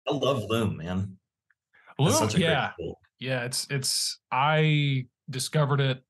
I love Loom, man. That's Loom, such a great yeah. tool. Yeah, it's I discovered it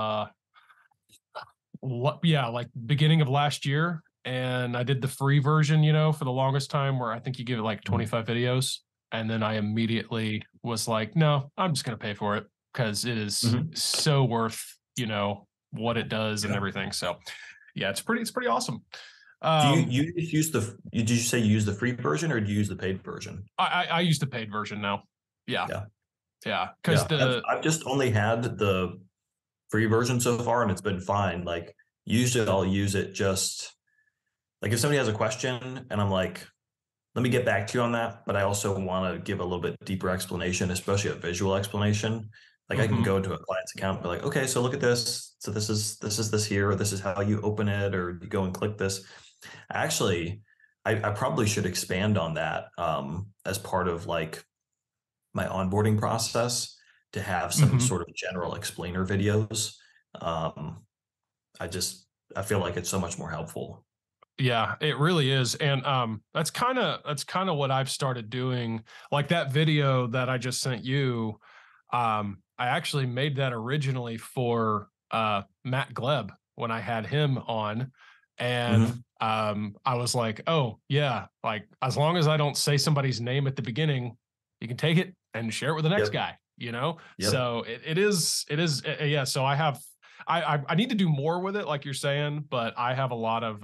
yeah, like beginning of last year, and I did the free version, for the longest time, where I think you give it like Mhm. 25 videos, and then I immediately was like, no, I'm just gonna pay for it because it is Mhm. so worth, what it does and Yeah. everything. So yeah, it's pretty awesome. Do you Um you just use did you say you use the free version or do you use the paid version? I use the paid version now. Yeah, Yeah. yeah. Because Yeah. I've the I've just only had the free version so far and it's been fine. Like usually I'll use it just like if somebody has a question and I'm like, let me get back to you on that, but I also want to give a little bit deeper explanation, especially a visual explanation. Like I can mhm. go to a client's account and be like, okay, so look at this. So this is this here, or this is how you open it, or you go and click this. Actually, I probably should expand on that as part of like my onboarding process to have some Mhm. sort of general explainer videos. Um, I just I feel like it's so much more helpful. Yeah, it really is. And that's kind of what I've started doing. Like that video that I just sent you, I actually made that originally for Matt Gleb when I had him on. And Hmm. I was like, oh yeah, like as long as I don't say somebody's name at the beginning, you can take it and share it with the next Yep. guy. Yep. So it is yeah. So I need to do more with it, like you're saying, but I have a lot of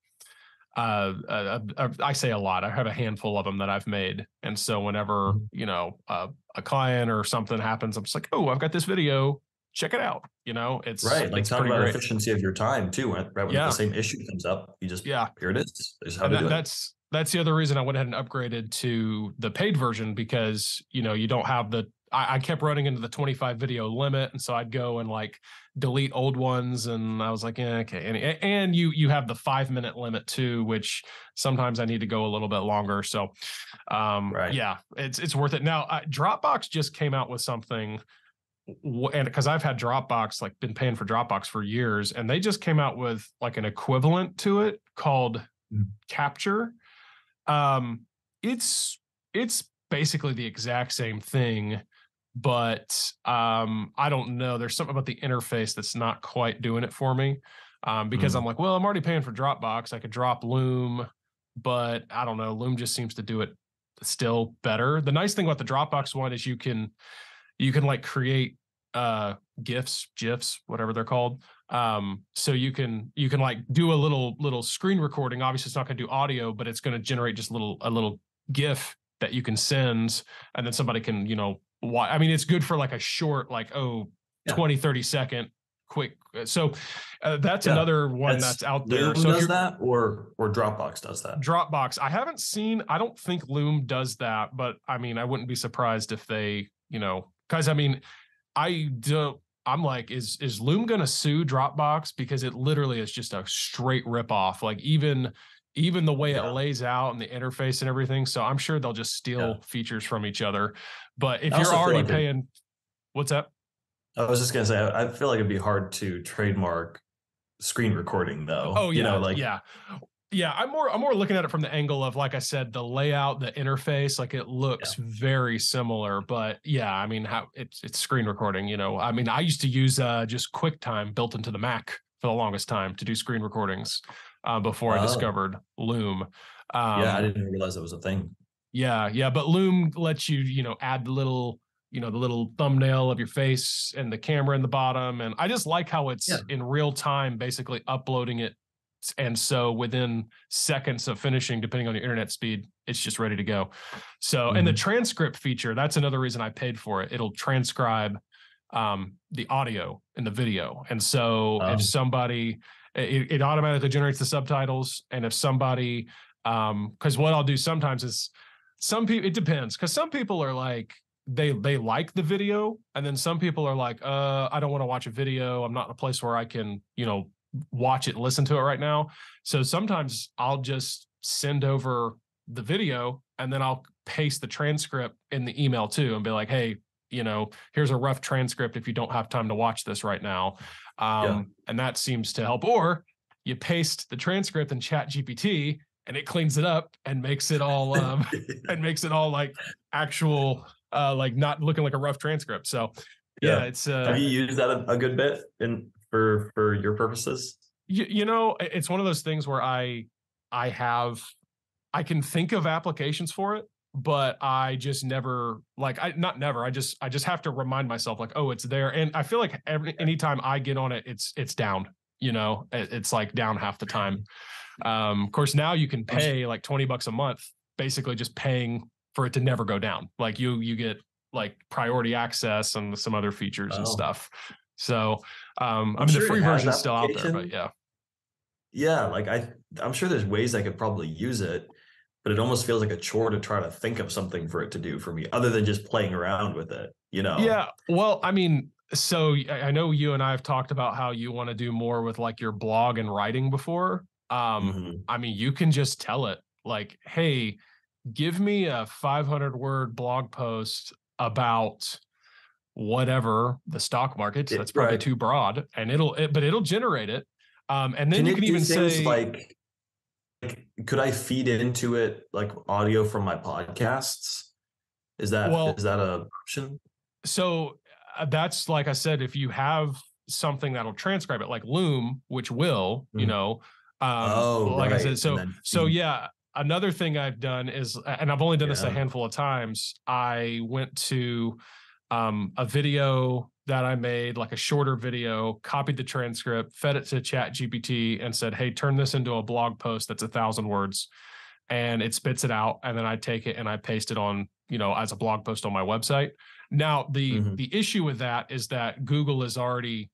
I say a lot. I have a handful of them that I've made, and so whenever Mhm. a client or something happens, I'm just like, oh, I've got this video. Check it out. It's Right. Like it's talk pretty about great. efficiency of your time too. Right. When the Yeah, same issue comes up, you just, yeah, here it is. This is how and to that, do it. that's the other reason I went ahead and upgraded to the paid version because you don't have the. I kept running into the 25 video limit, and so I'd go and like delete old ones, and I was like, yeah, okay. And you have the 5 minute limit too, which sometimes I need to go a little bit longer. So Right. yeah, it's worth it. Now, Dropbox just came out with something, and because I've had Dropbox, like been paying for Dropbox for years, and they just came out with like an equivalent to it called Mhm. Capture. Um, it's it's basically the exact same thing, but I don't know. There's something about the interface that's not quite doing it for me. Because I'm Mhm. like, well, I'm already paying for Dropbox. I could drop Loom, but I don't know. Loom just seems to do it still better. The nice thing about the Dropbox one is you can like create GIFs, whatever they're called. So you can like do a little screen recording. Obviously, it's not going to do audio, but it's going to generate just a little GIF that you can send, and then somebody can watch. I mean, it's good for like a short, like, oh, Yeah. 20-30 second quick. So that's Yeah. another one That's that's out there. Loom So if does you're that or Dropbox does that. Dropbox, I haven't seen. I don't think Loom does that, but I mean, I wouldn't be surprised if they, because I mean, I don't. I'm like, is Loom gonna sue Dropbox because it literally is just a straight rip off. Like even the way it Yeah. lays out and the interface and everything. So I'm sure they'll just Yeah. steal features from each other. But if I you're also feel already like paying, what's that? I was just gonna say I feel like it'd be hard to trademark screen recording though. Oh You know, yeah, like yeah. Yeah, I'm more looking at it from the angle of, like I said, the layout, the interface, like it yeah. looks very similar, but yeah, I mean how it's screen recording. I mean, I used to use just QuickTime built into the Mac for the longest time to do screen recordings before I Oh, discovered Loom. yeah, I Um didn't realize that was a thing. yeah, yeah, but Loom lets you add the little thumbnail of your face and the camera in the bottom, and I just like how Yeah. it's in real time basically uploading it, and so within seconds of finishing, depending on your internet speed, it's just ready to go. So, and the Hmm. transcript feature, that's another reason I paid for it. It'll transcribe the audio and the video. And so if somebody, it automatically generates the subtitles. And if somebody, because what I'll do sometimes is some people, it depends, because some people are like, they like the video, and then some people are like, I don't want to watch a video. I'm not in a place where I can, watch it and listen to it right now. So sometimes I'll just send over the video, and then I'll paste the transcript in the email too and be like, hey, here's a rough transcript if you don't have time to watch this right now. Yeah. And that seems to help. Or you paste the transcript in Chat GPT, and it cleans it up and makes it all like actual like not looking like a rough transcript. So yeah, it's have you used that a good bit for your purposes? You know, it's one of those things where I can think of applications for it, but I just never I just have to remind myself like, oh, it's there. And I feel like anytime I get on it, it's down, you know, it's like down half the time. Of course, now you can pay like $20 a month, basically just paying for it to never go down. Like you get like priority access and some other features and stuff. So, I mean, the free version is still out there, but yeah. Yeah. Like I'm sure there's ways I could probably use it, but it almost feels like a chore to try to think of something for it to do for me other than just playing around with it, you know? Yeah. Well, I mean, so I know you and I have talked about how you want to do more with like your blog and writing before. I mean, you can just tell it like, hey, give me a 500-word blog post about whatever the stock market. So that's probably too broad, and it'll generate it. And then you can even say like, could I feed into it like audio from my podcasts? Is that an option? So that's like I said, if you have something that'll transcribe it, like Loom, which will, you know, like I said, so yeah. Another thing I've done is, and I've only done this a handful of times. I went to a video that I made, like a shorter video, copied the transcript, fed it to ChatGPT, and said, "Hey, turn this into a blog post that's 1,000 words," and it spits it out. And then I take it and I paste it on, you know, as a blog post on my website. Now, the issue with that is that Google is already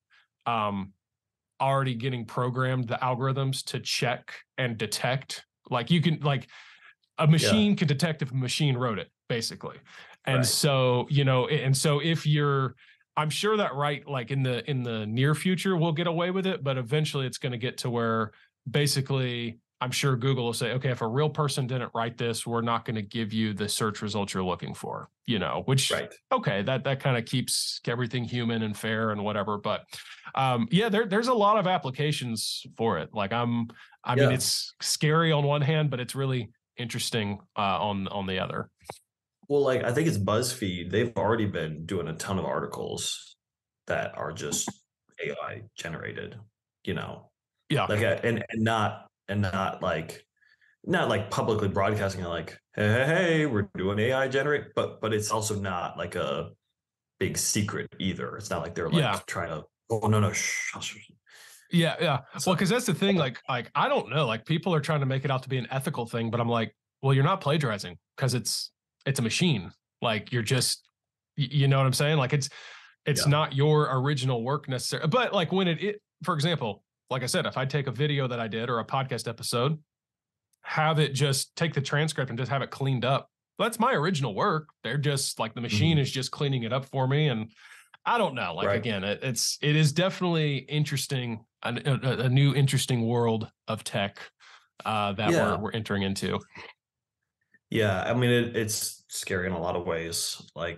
getting programmed the algorithms to check and detect. Like you can, like a machine can detect if a machine wrote it, basically. And so, you know, and so if I'm sure that like in the near future, we'll get away with it, but eventually it's going to get to where basically I'm sure Google will say, okay, if a real person didn't write this, we're not going to give you the search results you're looking for, you know, which, okay, that kind of keeps everything human and fair and whatever. But yeah, there's a lot of applications for it. Like I mean, it's scary on one hand, but it's really interesting on the other. Well, like I think it's BuzzFeed. They've already been doing a ton of articles that are just AI generated, you know. Yeah. Like and not like publicly broadcasting like, hey, we're doing AI generate, but it's also not like a big secret either. It's not like they're like trying to, oh no, shh. Yeah. Well, because that's the thing. Like I don't know. Like people are trying to make it out to be an ethical thing, but I'm like, well, you're not plagiarizing because it's a machine. Like you're just, you know what I'm saying? Like it's not your original work necessarily. But like when it, for example, like I said, if I take a video that I did or a podcast episode, have it just take the transcript and just have it cleaned up. That's my original work. They're just like the machine is just cleaning it up for me. And I don't know. Like again, it is definitely interesting, a new interesting world of tech that we're entering into. Yeah, I mean it's scary in a lot of ways. Like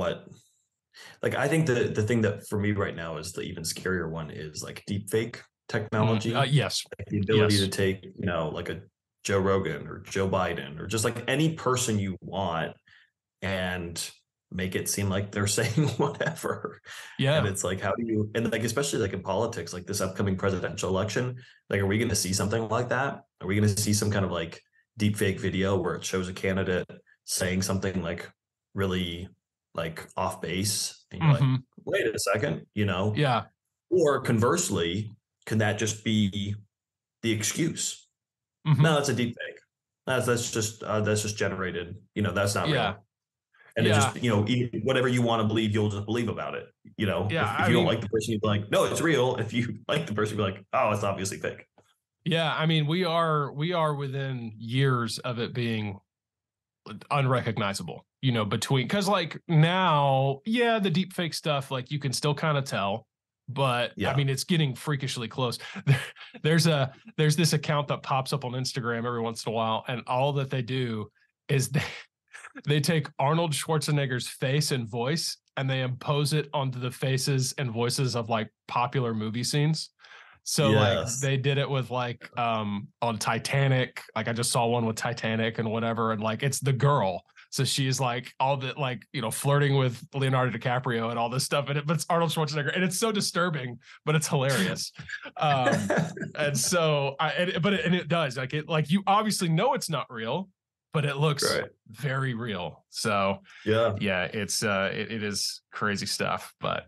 I think the thing that for me right now is the even scarier one is like deepfake technology. Yes, like the ability to take, you know, like a Joe Rogan or Joe Biden or just like any person you want and make it seem like they're saying whatever. Yeah. And it's like, how do you, and like, especially like in politics, like this upcoming presidential election, like, are we going to see something like that? Are we going to see some kind of like deep fake video where it shows a candidate saying something like really like off base and you're like, wait a second, you know? Yeah. Or conversely, can that just be the excuse? No, that's a deep fake. That's just generated, you know, that's not real. And it just, you know, whatever you want to believe, you'll just believe about it. You know, if you don't like the person, you'd be like, no, it's real. If you like the person, you'd be like, oh, it's obviously fake. Yeah. I mean, we are within years of it being unrecognizable, you know, because like now, the deep fake stuff, like you can still kind of tell, but I mean, it's getting freakishly close. There's this account that pops up on Instagram every once in a while, and all that they do is they take Arnold Schwarzenegger's face and voice and they impose it onto the faces and voices of like popular movie scenes. So like they did it with like on Titanic. Like I just saw one with Titanic and whatever, and like it's the girl. So she's like all the like, you know, flirting with Leonardo DiCaprio and all this stuff in it, but it's Arnold Schwarzenegger, and it's so disturbing, but it's hilarious. And so it does like it, like you obviously know it's not real, but it looks very real. So yeah, it's it is crazy stuff. But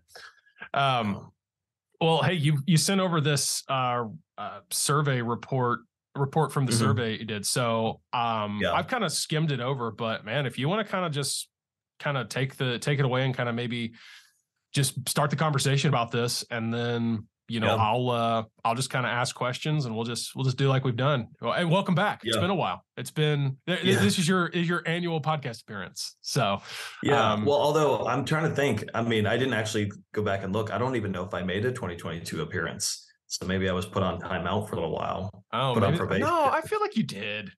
well, hey, you sent over this survey report from the survey you did. So I've kind of skimmed it over, but man, if you want to kind of just kind of take it away and kind of maybe just start the conversation about this, and then you know I'll just kind of ask questions, and we'll just do like we've done. Well, and welcome back. It's been a while. It's been this is your annual podcast appearance. So well, although I'm trying to think, I mean, I didn't actually go back and look. I don't even know if I made a 2022 appearance. So maybe I was put on timeout for a little while. Oh, put on probation. No, I feel like you did.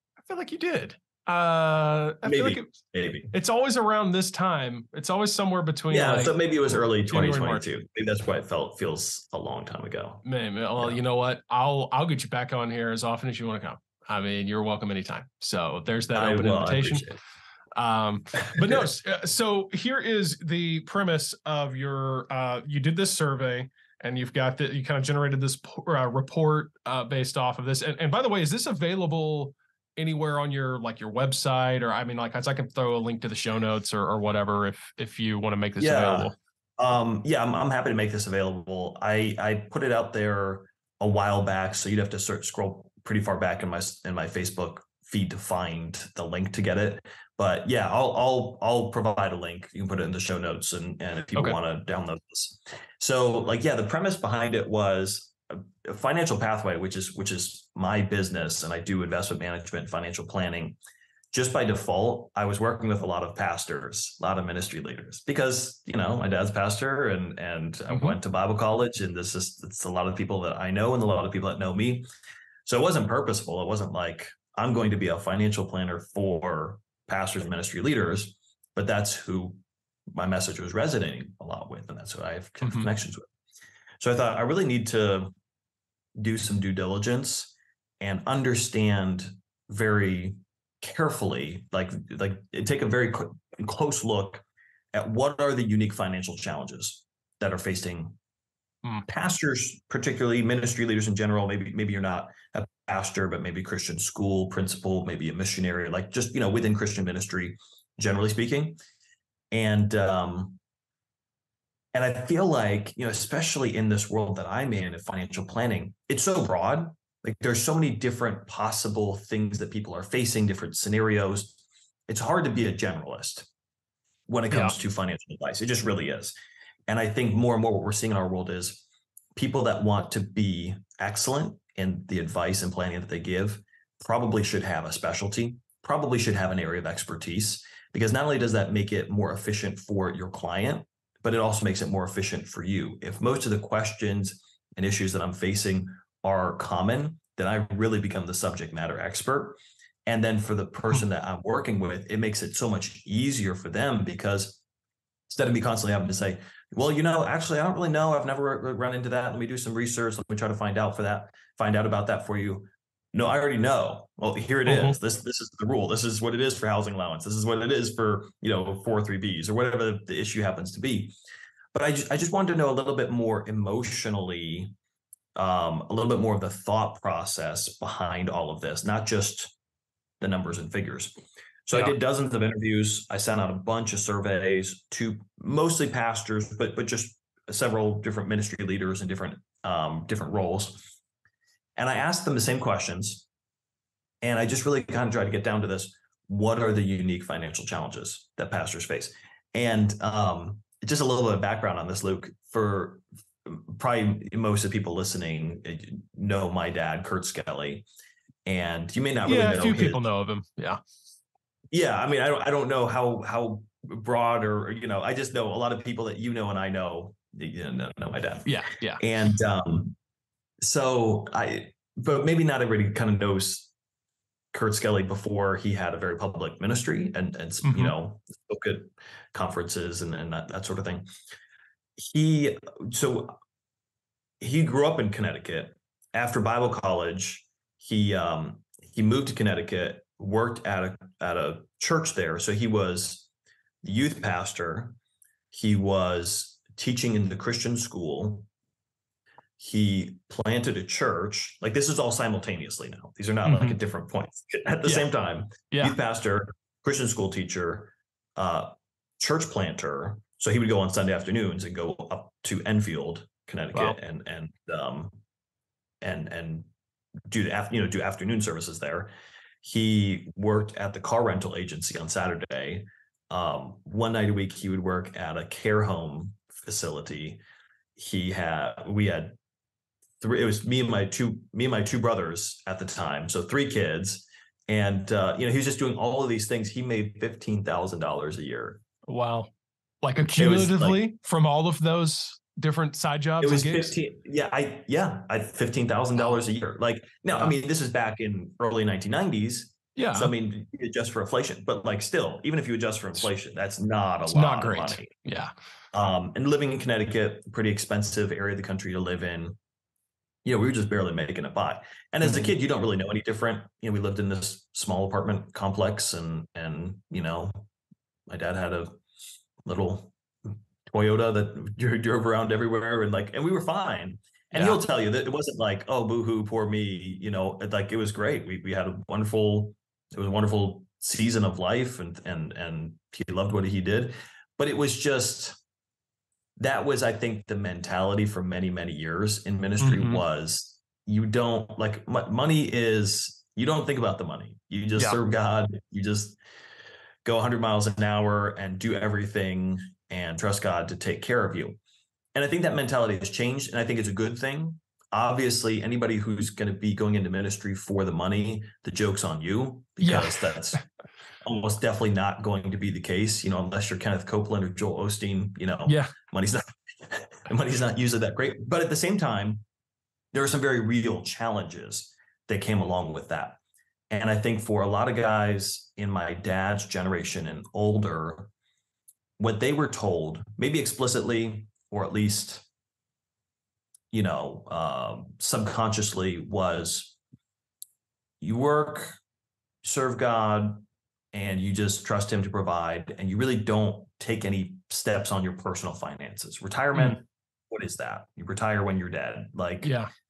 I feel like maybe it's always around this time. It's always somewhere between. Yeah, like, so maybe it was early 2022. Maybe that's why it feels a long time ago. Maybe. Well, you know what? I'll get you back on here as often as you want to come. I mean, you're welcome anytime. So there's that open invitation. But no. So here is the premise of your. You did this survey. And you kind of generated this report based off of this. And by the way, is this available anywhere on your website? Or I mean, like I can throw a link to the show notes or whatever if you want to make this available. I'm happy to make this available. I put it out there a while back, so you'd have to scroll pretty far back in my Facebook feed to find the link to get it. But yeah, I'll provide a link. You can put it in the show notes, and if people want to download this. So the premise behind it was a financial pathway, which is my business, and I do investment management, financial planning. Just by default, I was working with a lot of pastors, a lot of ministry leaders, because my dad's pastor, and I went to Bible college, and it's a lot of people that I know and a lot of people that know me. So it wasn't purposeful. It wasn't like I'm going to be a financial planner for pastors and ministry leaders, but that's who my message was resonating a lot with, and that's who I have connections with. So I thought I really need to do some due diligence and understand very carefully, like take a very close look at what are the unique financial challenges that are facing pastors, particularly ministry leaders in general. Maybe you're not a pastor, but maybe Christian school principal, maybe a missionary, like just within Christian ministry, generally speaking. And I feel like, especially in this world that I'm in financial planning, it's so broad. Like there's so many different possible things that people are facing, different scenarios. It's hard to be a generalist when it comes to financial advice. It just really is. And I think more and more what we're seeing in our world is people that want to be excellent in the advice and planning that they give probably should have a specialty, probably should have an area of expertise, because not only does that make it more efficient for your client, but it also makes it more efficient for you. If most of the questions and issues that I'm facing are common, then I really become the subject matter expert. And then for the person that I'm working with, it makes it so much easier for them, because instead of me constantly having to say, well, actually, I don't really know. I've never run into that. Let me do some research. Let me try to find out about that for you. No, I already know. Well, here it is. This is the rule. This is what it is for housing allowance. This is what it is for, 403Bs or whatever the issue happens to be. But I just wanted to know a little bit more emotionally, a little bit more of the thought process behind all of this, not just the numbers and figures. So I did dozens of interviews. I sent out a bunch of surveys to mostly pastors, but just several different ministry leaders in different roles. And I asked them the same questions. And I just really kind of tried to get down to this. What are the unique financial challenges that pastors face? And just a little bit of background on this, Luke. For probably most of the people listening know my dad, Kurt Skelly. And you may not really know. A few people know of him. Yeah. Yeah, I mean, I don't know how broad or I just know a lot of people that and I know know my dad. Yeah. And but maybe not everybody kind of knows Kurt Skelly before he had a very public ministry and spoke at conferences and that sort of thing. He grew up in Connecticut, after Bible college, he moved to Connecticut, worked at a church there. So he was the youth pastor. He was teaching in the Christian school. He planted a church. Like, this is all simultaneously now. These are not like at different points at the same time. Youth pastor, Christian school teacher, church planter. So he would go on Sunday afternoons and go up to Enfield, Connecticut, and do do afternoon services there. He worked at the car rental agency on Saturday. One night a week, he would work at a care home facility. We had three. It was me and my two brothers at the time, so 3 kids. And he was just doing all of these things. He made $15,000 a year. Wow! Like accumulatively from all of those different side jobs. It was 15. Yeah, $15,000 a year. Like, now, I mean, this is back in early 1990s. Yeah. So I mean, you adjust for inflation, but like, still, even if you adjust for inflation, that's not it's a lot not great. of money. Yeah. And living in Connecticut, pretty expensive area of the country to live in. We were just barely making it by. And as a kid, you don't really know any different. We lived in this small apartment complex, and my dad had a little Toyota that drove around everywhere, and we were fine. And he'll tell you that it wasn't like, oh, boohoo, poor me. Like, it was great. We had a wonderful season of life, and he loved what he did. But it was just, that was, I think, the mentality for many, many years in ministry was, you don't, like, money is, you don't think about the money. You just serve God. You just go 100 miles an hour and do everything and trust God to take care of you. And I think that mentality has changed, and I think it's a good thing. Obviously, anybody who's going to be going into ministry for the money, the joke's on you, because that's almost definitely not going to be the case, unless you're Kenneth Copeland or Joel Osteen. Money's not usually that great. But at the same time, there are some very real challenges that came along with that. And I think for a lot of guys in my dad's generation and older, what they were told, maybe explicitly, or at least, subconsciously, was, you work, serve God, and you just trust him to provide, and you really don't take any steps on your personal finances. Retirement, what is that? You retire when you're dead. Like,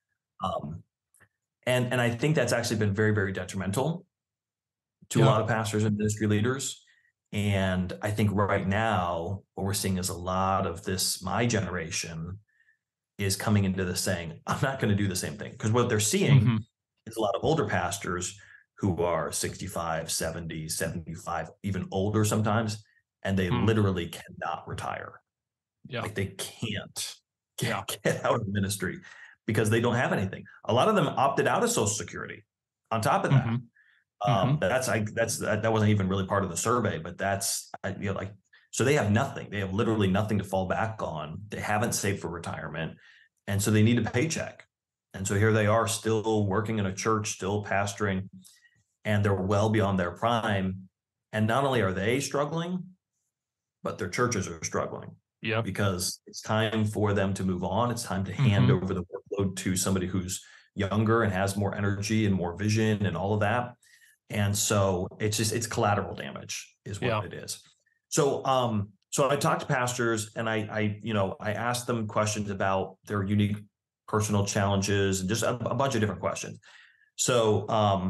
and I think that's actually been very, very detrimental to a lot of pastors and ministry leaders. And I think right now, what we're seeing is a lot of this, my generation is coming into this saying, I'm not going to do the same thing. Because what they're seeing is a lot of older pastors who are 65, 70, 75, even older sometimes, and they literally cannot retire. Like, they can't get out of ministry because they don't have anything. A lot of them opted out of Social Security. On top of that, that wasn't even really part of the survey, but so they have nothing. They have literally nothing to fall back on. They haven't saved for retirement, and so they need a paycheck. And so here they are, still working in a church, still pastoring, and they're well beyond their prime. And not only are they struggling, but their churches are struggling. Because it's time for them to move on. It's time to hand over the workload to somebody who's younger and has more energy and more vision and all of that. And so it's collateral damage is what it is. So I talked to pastors, and I asked them questions about their unique personal challenges and just a bunch of different questions. So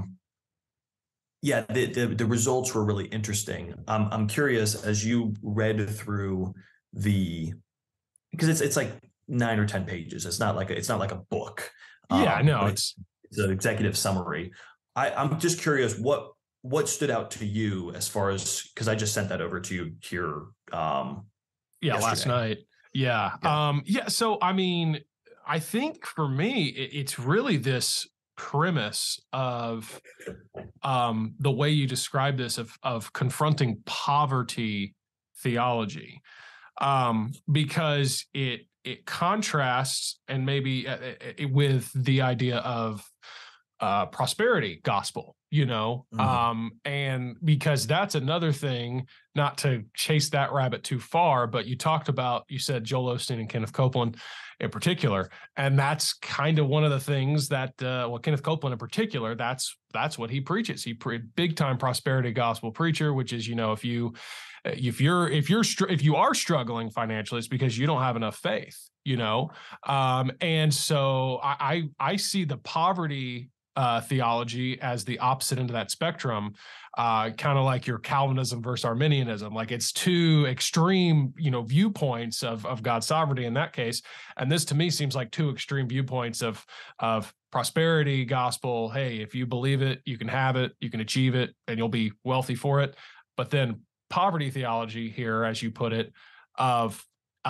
the results were really interesting. I'm curious, as you read through because it's like 9 or 10 pages. It's not like a book. It's an executive summary. I'm just curious what stood out to you as far as, because I just sent that over to you here. Last night. So, I mean, I think for me, it's really this premise of the way you describe this of confronting poverty theology, because it contrasts and maybe with the idea of prosperity gospel. and because that's another thing, not to chase that rabbit too far, but you said Joel Osteen and Kenneth Copeland in particular, and that's kind of one of the things that, Kenneth Copeland in particular, that's what he preaches. Big time prosperity gospel preacher, which is, if you are struggling financially, it's because you don't have enough faith, and so I see the poverty theology as the opposite end of that spectrum, kind of like your Calvinism versus Arminianism. Like, it's two extreme, viewpoints of God's sovereignty in that case. And this to me seems like two extreme viewpoints of prosperity gospel. Hey, if you believe it, you can have it, you can achieve it, and you'll be wealthy for it. But then poverty theology here, as you put it, of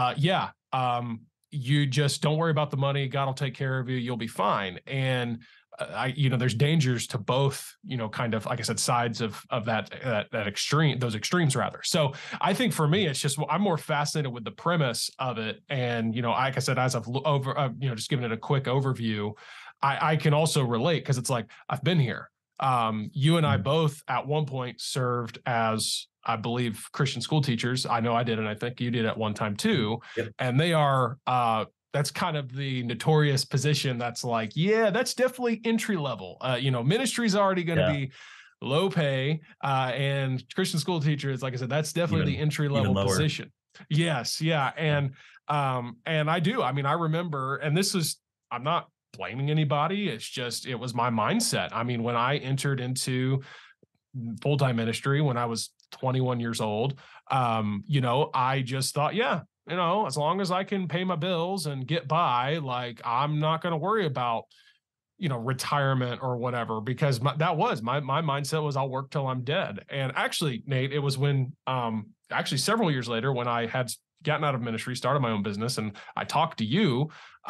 you just don't worry about the money. God will take care of you. You'll be fine. And there's dangers to both, kind of, like I said, sides of that extreme, those extremes rather. So I think for me, it's just, I'm more fascinated with the premise of it. And, like I said, as I've just giving it a quick overview, I can also relate, because it's like, I've been here. You and I both at one point served as, I believe, Christian school teachers. I know I did, and I think you did at one time too. Yep. And they are, that's kind of the notorious position that's like, yeah, that's definitely entry level. Ministry is already going to be low pay, and Christian school teachers, like I said, that's definitely the entry level position. Yes, yeah, and I do. I mean, I remember, and I'm not blaming anybody. It's just, it was my mindset. I mean, when I entered into full-time ministry when I was 21 years old, I just thought, as long as I can pay my bills and get by, like, I'm not going to worry about, retirement or whatever, because my mindset was, I'll work till I'm dead. And actually, Nate, it was when, several years later, when I had gotten out of ministry, started my own business, and I talked to you,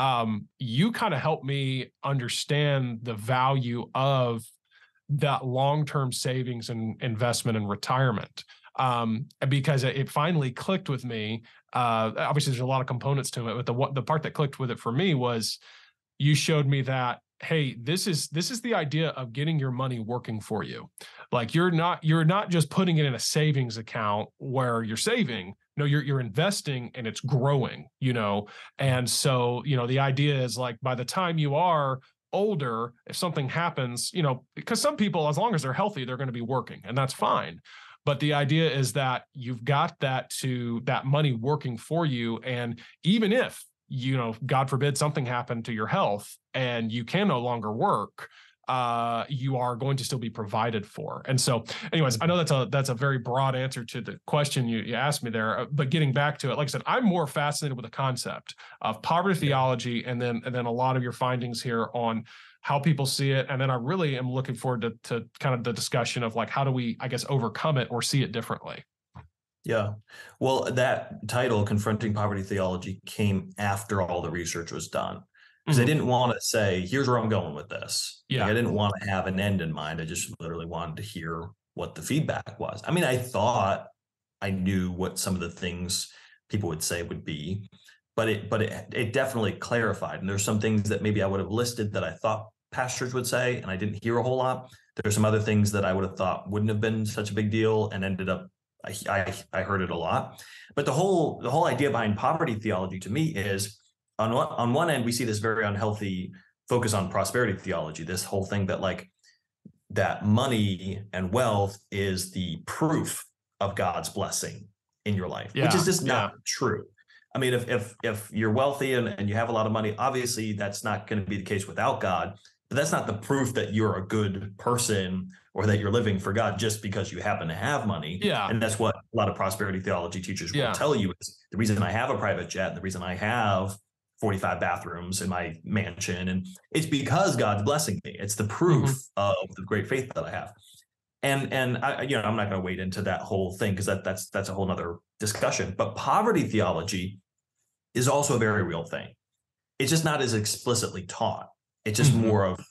you kind of helped me understand the value of that long-term savings and investment and retirement, because it finally clicked with me. Obviously, there's a lot of components to it, but the part that clicked with it for me was, you showed me that, hey, this is the idea of getting your money working for you. Like, you're not just putting it in a savings account where you're saving. No, you're investing, and it's growing. And so the idea is, like, by the time you are older, if something happens, because some people, as long as they're healthy, they're going to be working, and that's fine. But the idea is that you've got that money working for you. And even if, God forbid, something happened to your health and you can no longer work, you are going to still be provided for. And so anyways, I know that's a very broad answer to the question you asked me there, but getting back to it, like I said, I'm more fascinated with the concept of poverty theology, and then a lot of your findings here on how people see it. And then I really am looking forward to kind of the discussion of, like, how do we, I guess, overcome it or see it differently? Yeah. Well, that title, Confronting Poverty Theology, came after all the research was done. Because I didn't want to say, here's where I'm going with this. Yeah. Like, I didn't want to have an end in mind. I just literally wanted to hear what the feedback was. I mean, I thought I knew what some of the things people would say would be, but it definitely clarified. And there's some things that maybe I would have listed that I thought pastors would say, and I didn't hear a whole lot. There's some other things that I would have thought wouldn't have been such a big deal, and ended up, I heard it a lot. But the whole idea behind poverty theology to me is, on one end, we see this very unhealthy focus on prosperity theology, this whole thing that, like, that money and wealth is the proof of God's blessing in your life, which is just not true. I mean, if you're wealthy and you have a lot of money, obviously that's not going to be the case without God, but that's not the proof that you're a good person or that you're living for God just because you happen to have money. Yeah. And that's what a lot of prosperity theology teachers will tell you is, the reason I have a private jet, and the reason I have 45 bathrooms in my mansion, and it's because God's blessing me. It's the proof of the great faith that I have. And I, I'm not going to wade into that whole thing, because that's a whole nother discussion. But poverty theology is also a very real thing. It's just not as explicitly taught. It's just more of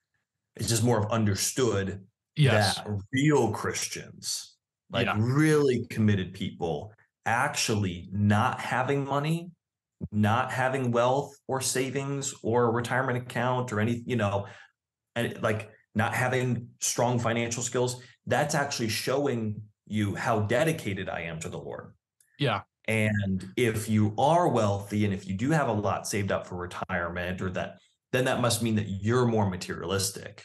understood that real Christians, like really committed people, actually not having money, not having wealth or savings or a retirement account or any, and like, not having strong financial skills, that's actually showing you how dedicated I am to the Lord. Yeah. And if you are wealthy and if you do have a lot saved up for retirement, then that must mean that you're more materialistic.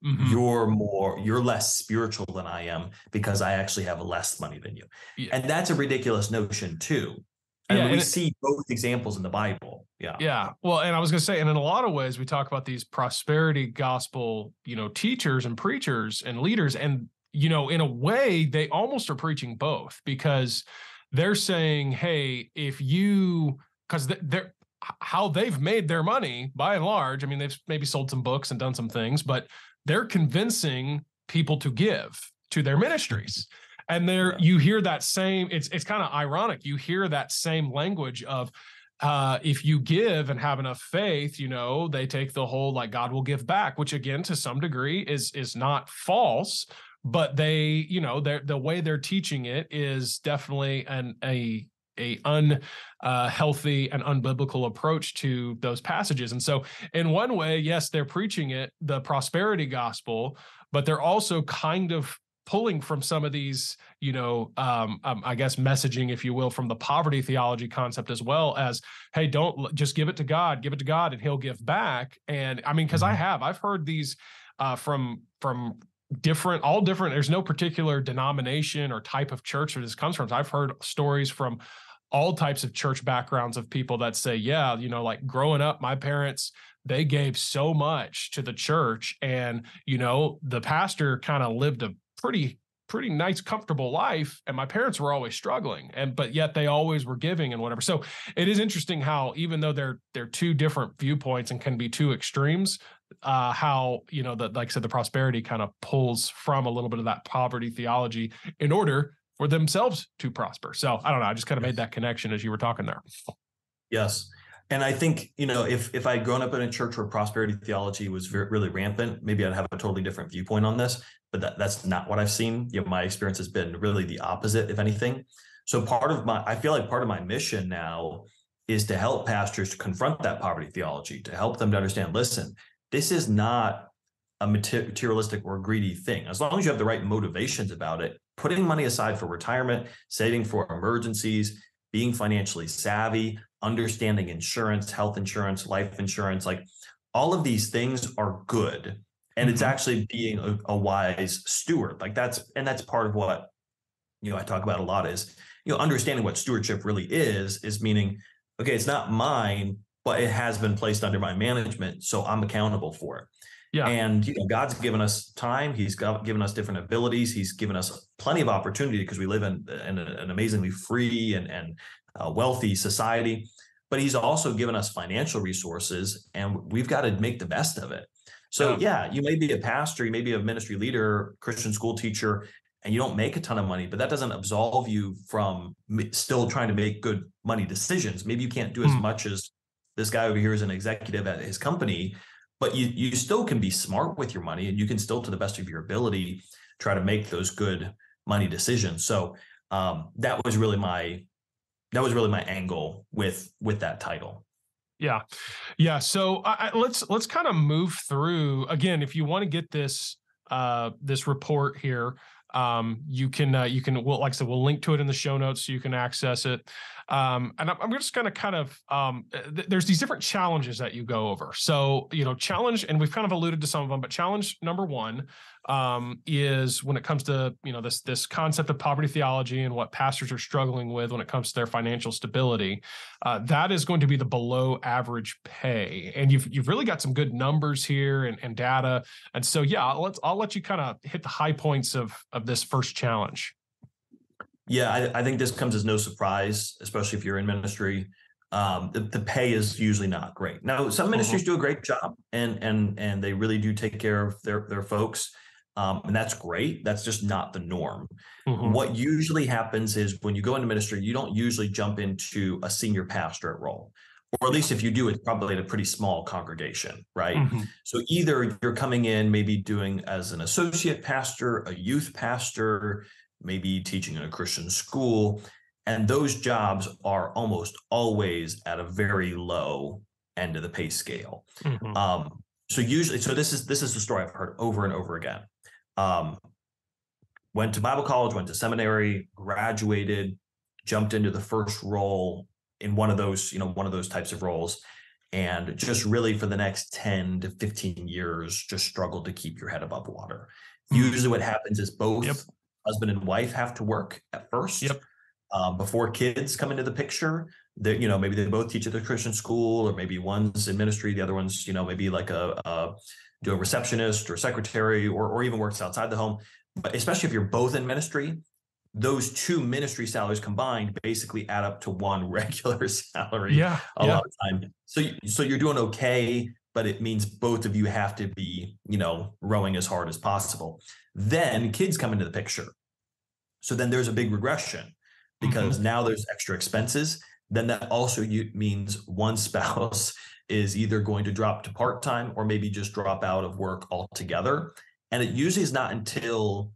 You're less spiritual than I am because I actually have less money than you. Yeah. And that's a ridiculous notion too. And we see both examples in the Bible. Yeah. Yeah. Well, and I was going to say, and in a lot of ways, we talk about these prosperity gospel, teachers and preachers and leaders. And, in a way, they almost are preaching both, because they're saying, hey, because they're how they've made their money by and large. I mean, they've maybe sold some books and done some things, but they're convincing people to give to their ministries. And you hear that same, it's kind of ironic. You hear that same language of, if you give and have enough faith, they take the whole, like, God will give back, which again, to some degree is not false, but they, the way they're teaching it is definitely a unhealthy and unbiblical approach to those passages. And so in one way, yes, they're preaching the prosperity gospel, but they're also kind of pulling from some of these, I guess messaging, if you will, from the poverty theology concept, as well as, hey, don't just give it to God, and he'll give back. And I mean, because I've heard these from all different, there's no particular denomination or type of church where this comes from. I've heard stories from all types of church backgrounds of people that say, yeah, like growing up, my parents, they gave so much to the church, and, the pastor kind of lived a pretty nice, comfortable life, and my parents were always struggling, but yet they always were giving and whatever. So it is interesting how, even though they're two different viewpoints and can be two extremes, how, like I said, the prosperity kind of pulls from a little bit of that poverty theology in order for themselves to prosper. So I don't know, I just kind of made that connection as you were talking there. Yes. And I think, if I'd grown up in a church where prosperity theology was really rampant, maybe I'd have a totally different viewpoint on this, but that's not what I've seen. My experience has been really the opposite, if anything. So I feel like part of my mission now is to help pastors to confront that poverty theology, to help them to understand, listen, this is not a materialistic or greedy thing. As long as you have the right motivations about it, putting money aside for retirement, saving for emergencies, being financially savvy, understanding insurance, health insurance, life insurance, like all of these things are good. And it's actually being a wise steward. Like that's part of what, I talk about a lot is, understanding what stewardship really is meaning, okay, it's not mine, but it has been placed under my management, so I'm accountable for it. Yeah. And, God's given us time. He's given us different abilities. He's given us plenty of opportunity because we live in an amazingly free and wealthy society. But he's also given us financial resources, and we've got to make the best of it. So, you may be a pastor, you may be a ministry leader, Christian school teacher, and you don't make a ton of money, but that doesn't absolve you from still trying to make good money decisions. Maybe you can't do as much as this guy over here is an executive at his company, but you still can be smart with your money, and you can still, to the best of your ability, try to make those good money decisions. So that was really my angle with that title. Yeah. So let's kind of move through again. If you want to get this report here, you can, like I said, we'll link to it in the show notes so you can access it. And I'm just going to kind of, there's these different challenges that you go over. So, challenge, and we've kind of alluded to some of them, but challenge number one is when it comes to, this concept of poverty theology and what pastors are struggling with when it comes to their financial stability. That is going to be the below average pay. And you've really got some good numbers here and data. And so, I'll let you kind of hit the high points of this first challenge. Yeah, I think this comes as no surprise, especially if you're in ministry. The pay is usually not great. Now, some ministries do a great job, and they really do take care of their folks, and that's great. That's just not the norm. What usually happens is when you go into ministry, you don't usually jump into a senior pastorate role, or at least if you do, it's probably at a pretty small congregation, right? So either you're coming in maybe doing as an associate pastor, a youth pastor, maybe teaching in a Christian school, and those jobs are almost always at a very low end of the pay scale. usually, so this is the story I've heard over and over again. Went to Bible college, went to seminary, graduated, jumped into the first role in one of those, one of those types of roles, and just really for the next 10 to 15 years, just struggled to keep your head above water. Usually what happens is both husband and wife have to work at first. Before kids come into the picture. Maybe they both teach at the Christian school, or maybe one's in ministry, the other one's, maybe like a receptionist or secretary, or even works outside the home. But especially if you're both in ministry, those two ministry salaries combined basically add up to one regular salary a lot of time. So you're doing okay, but it means both of you have to be, rowing as hard as possible. Then kids come into the picture. So then there's a big regression, because now there's extra expenses. Then that also means one spouse is either going to drop to part-time or maybe just drop out of work altogether. And it usually is not until,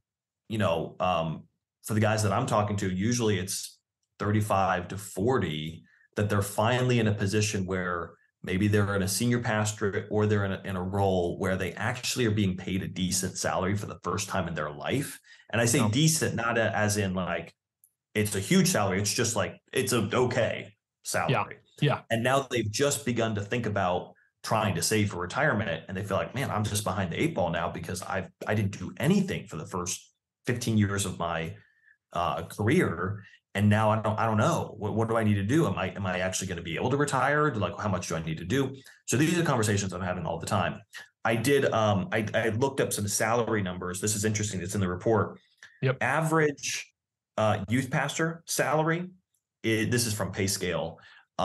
for the guys that I'm talking to, usually it's 35 to 40 that they're finally in a position where maybe they're in a senior pastorate, or they're in a role where they actually are being paid a decent salary for the first time in their life. And I say decent, not as in like, it's a huge salary. It's just like, it's a okay salary. Yeah. And now they've just begun to think about trying to save for retirement. And they feel like, man, I'm just behind the 8 ball now, because I didn't do anything for the first 15 years of my career. And now I don't know. What do I need to do? Am I actually going to be able to retire? Like, how much do I need to do? So these are conversations I'm having all the time. I did, I looked up some salary numbers. This is interesting. It's in the report. Average youth pastor salary, this is from PayScale,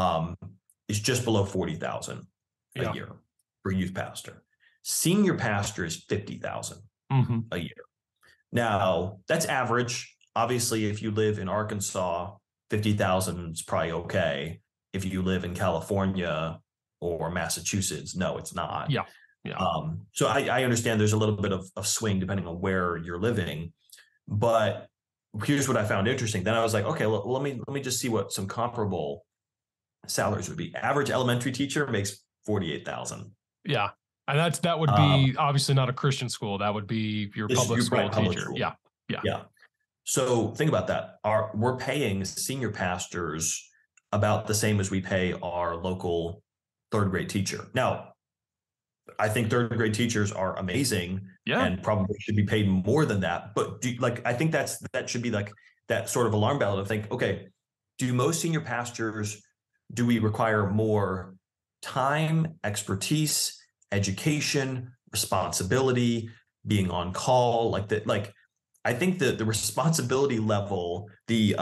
is just below 40,000 a year for youth pastor. Senior pastor is 50,000 a year. Now that's average. Obviously, if you live in Arkansas, 50,000 is probably okay. If you live in California or Massachusetts, no, it's not. So I understand there's a little bit of swing depending on where you're living, but here's what I found interesting. Then I was like, okay, let me just see what some comparable salaries would be. Average elementary teacher makes 48,000. Yeah. And that would be obviously not a Christian school. That would be your public school teacher. School. Yeah. So think about that. We're paying senior pastors about the same as we pay our local third grade teacher. Now, I think third grade teachers are amazing and probably should be paid more than that. But I think that should be like that sort of alarm bell to think, okay, do most senior pastors, do we require more time, expertise, education, responsibility, being on call, like that? Like, I think that the responsibility level, the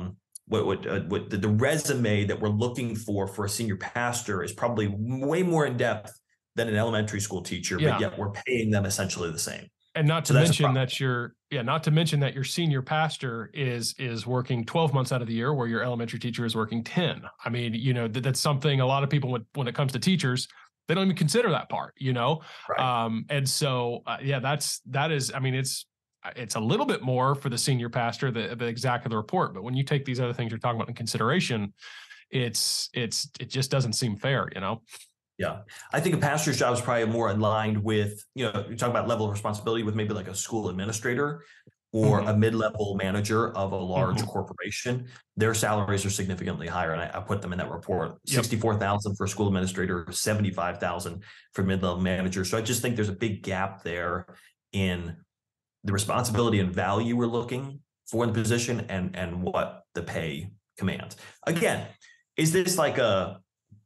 resume that we're looking for a senior pastor is probably way more in depth than an elementary school teacher, but yet we're paying them essentially the same. And not to mention that your senior pastor is working 12 months out of the year, where your elementary teacher is working 10. I mean, that's something a lot of people, when it comes to teachers, they don't even consider that part, Right. And so, that is, I mean, it's a little bit more for the senior pastor, the exact of the report. But when you take these other things you're talking about in consideration, it just doesn't seem fair, Yeah. I think a pastor's job is probably more aligned with, you're talking about level of responsibility with maybe like a school administrator or a mid-level manager of a large corporation. Their salaries are significantly higher. And I put them in that report, 64,000 for a school administrator, 75,000 for mid-level manager. So I just think there's a big gap there in the responsibility and value we're looking for in the position and what the pay commands. Again, is this like the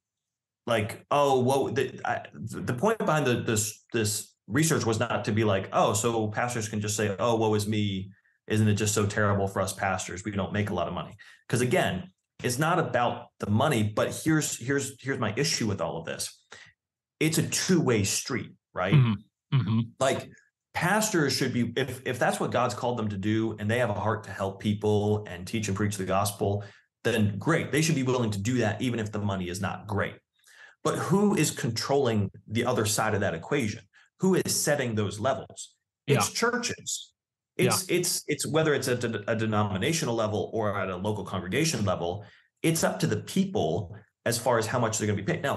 point behind this research was not to be like, oh, so pastors can just say, oh, woe is me. Isn't it just so terrible for us pastors? We don't make a lot of money. Because again, it's not about the money, but here's my issue with all of this. It's a two-way street, right? Like, pastors should be, if that's what God's called them to do, and they have a heart to help people and teach and preach the gospel, then great. They should be willing to do that, even if the money is not great. But who is controlling the other side of that equation? Who is setting those levels? It's churches. It's whether it's at a denominational level or at a local congregation level, it's up to the people as far as how much they're going to be paid. Now,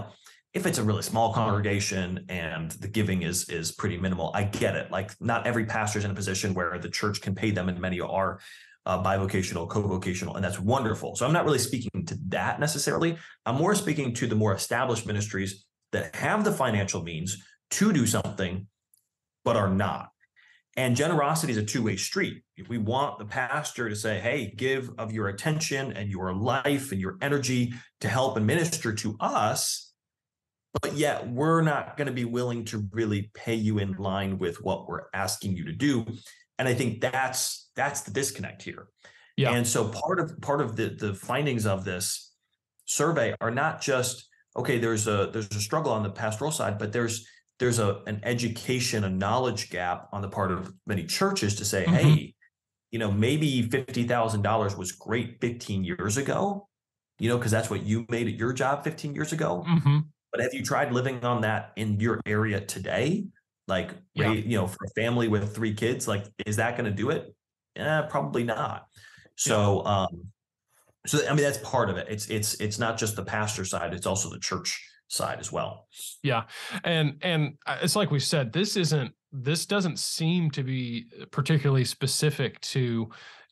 if it's a really small congregation and the giving is pretty minimal, I get it. Like not every pastor is in a position where the church can pay them, and many are bivocational, co-vocational, and that's wonderful. So I'm not really speaking to that necessarily. I'm more speaking to the more established ministries that have the financial means to do something, but are not. And generosity is a two-way street. If we want the pastor to say, hey, give of your attention and your life and your energy to help and minister to us, but yet we're not going to be willing to really pay you in line with what we're asking you to do. And I think that's the disconnect here. Yeah. And so part of the findings of this survey are not just, okay, there's a struggle on the pastoral side, but there's an education, a knowledge gap on the part of many churches to say, hey, maybe $50,000 was great 15 years ago, because that's what you made at your job 15 years ago. But have you tried living on that in your area today? Like, for a family with 3 kids, like, is that going to do it? Probably not. So, I mean, that's part of it. It's not just the pastor side; it's also the church side as well. Yeah, and it's like we said, this doesn't seem to be particularly specific to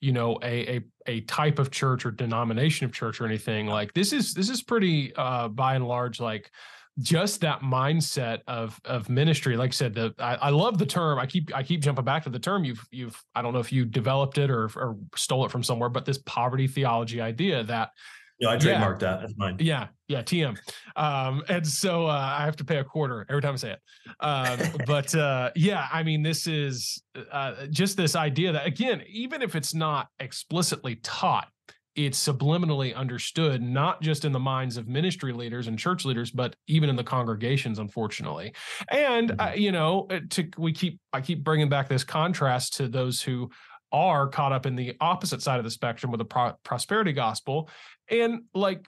a type of church or denomination of church or anything. Like this is pretty by and large like just that mindset of ministry. Like I said, I love the term. I keep jumping back to the term. You've I don't know if you developed it or stole it from somewhere, but this poverty theology idea that. I trademarked that. That's mine. Yeah, TM. And so I have to pay a quarter every time I say it. But I mean, this is just this idea that, again, even if it's not explicitly taught, it's subliminally understood, not just in the minds of ministry leaders and church leaders, but even in the congregations, unfortunately. And I keep bringing back this contrast to those who are caught up in the opposite side of the spectrum with the prosperity gospel. And like,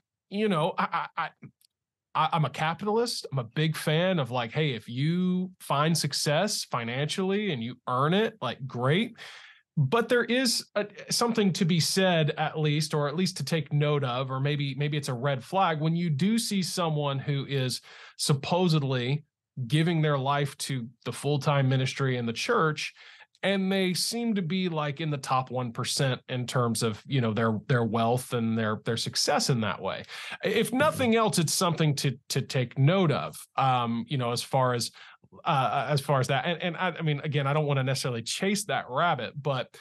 I'm a capitalist. I'm a big fan of like, hey, if you find success financially and you earn it, like great. But there is something to be said, at least to take note of, or maybe it's a red flag when you do see someone who is supposedly giving their life to the full-time ministry in the church, and they seem to be like in the top 1% in terms of their wealth and their success in that way. If nothing else, it's something to take note of. As far as that, and I mean, again, I don't want to necessarily chase that rabbit, but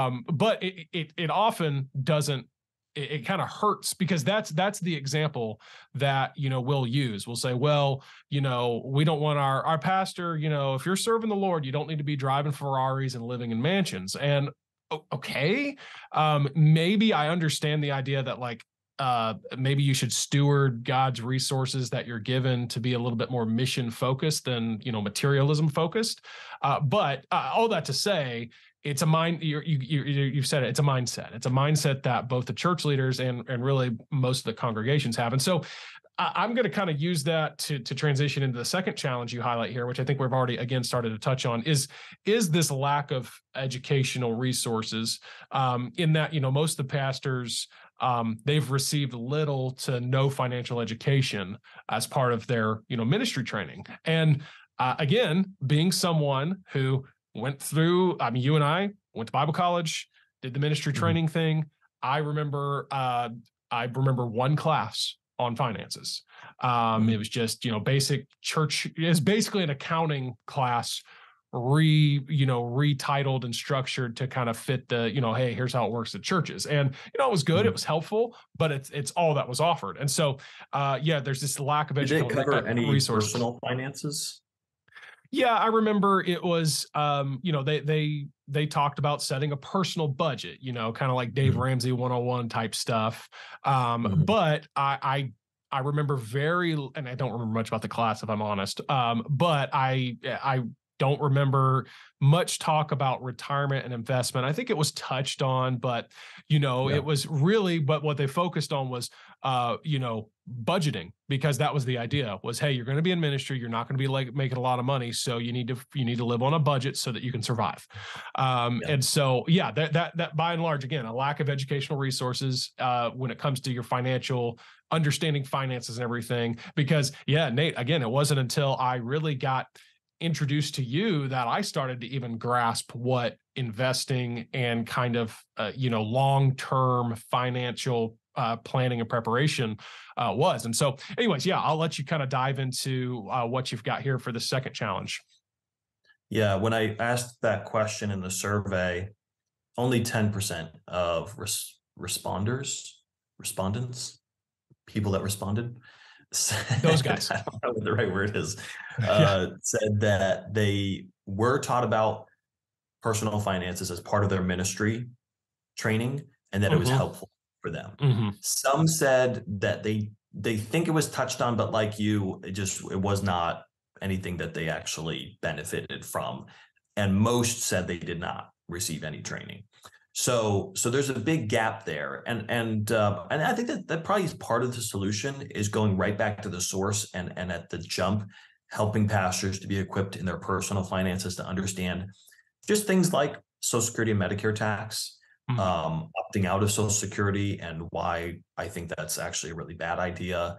it often doesn't. It kind of hurts because that's the example that we'll use. We'll say, well, we don't want our pastor. If you're serving the Lord, you don't need to be driving Ferraris and living in mansions. And okay, maybe I understand the idea that like. Maybe you should steward God's resources that you're given to be a little bit more mission focused than materialism focused. But all that to say, it's a mind. You've said it. It's a mindset. It's a mindset that both the church leaders and really most of the congregations have. And so I'm going to kind of use that to transition into the second challenge you highlight here, which I think we've already again started to touch on, is this lack of educational resources in that most of the pastors. They've received little to no financial education as part of their, ministry training. And again, being someone who went through, I mean, you and I went to Bible college, did the ministry training thing. I remember one class on finances. It was just, basic church. It's basically an accounting class retitled and structured to kind of fit the, hey, here's how it works at churches. And, it was good. It was helpful, but it's all that was offered. And so, there's this lack of educational resources. Did they cover any resources. Personal finances? Yeah, I remember it was, they talked about setting a personal budget, kind of like Dave Ramsey 101 type stuff. But I remember and I don't remember much about the class if I'm honest. But I don't remember much talk about retirement and investment. I think it was touched on, but it was really, but what they focused on was, budgeting, because that was the idea was, hey, you're going to be in ministry. You're not going to be like making a lot of money. So you need to live on a budget so that you can survive. And so, that by and large, again, a lack of educational resources when it comes to your financial understanding finances and everything, because Nate, again, it wasn't until I really got introduced to you that I started to even grasp what investing and kind of, long-term financial planning and preparation was. And so anyways, I'll let you kind of dive into what you've got here for the second challenge. Yeah. When I asked that question in the survey, only 10% of respondents, people that responded, those guys, I don't know what the right word is, said that they were taught about personal finances as part of their ministry training and that it was helpful for them. Some said that they think it was touched on, but like you, it was not anything that they actually benefited from. And most said they did not receive any training. So there's a big gap there, and I think that probably is part of the solution, is going right back to the source and at the jump, helping pastors to be equipped in their personal finances to understand just things like Social Security and Medicare tax, opting out of Social Security, and why I think that's actually a really bad idea.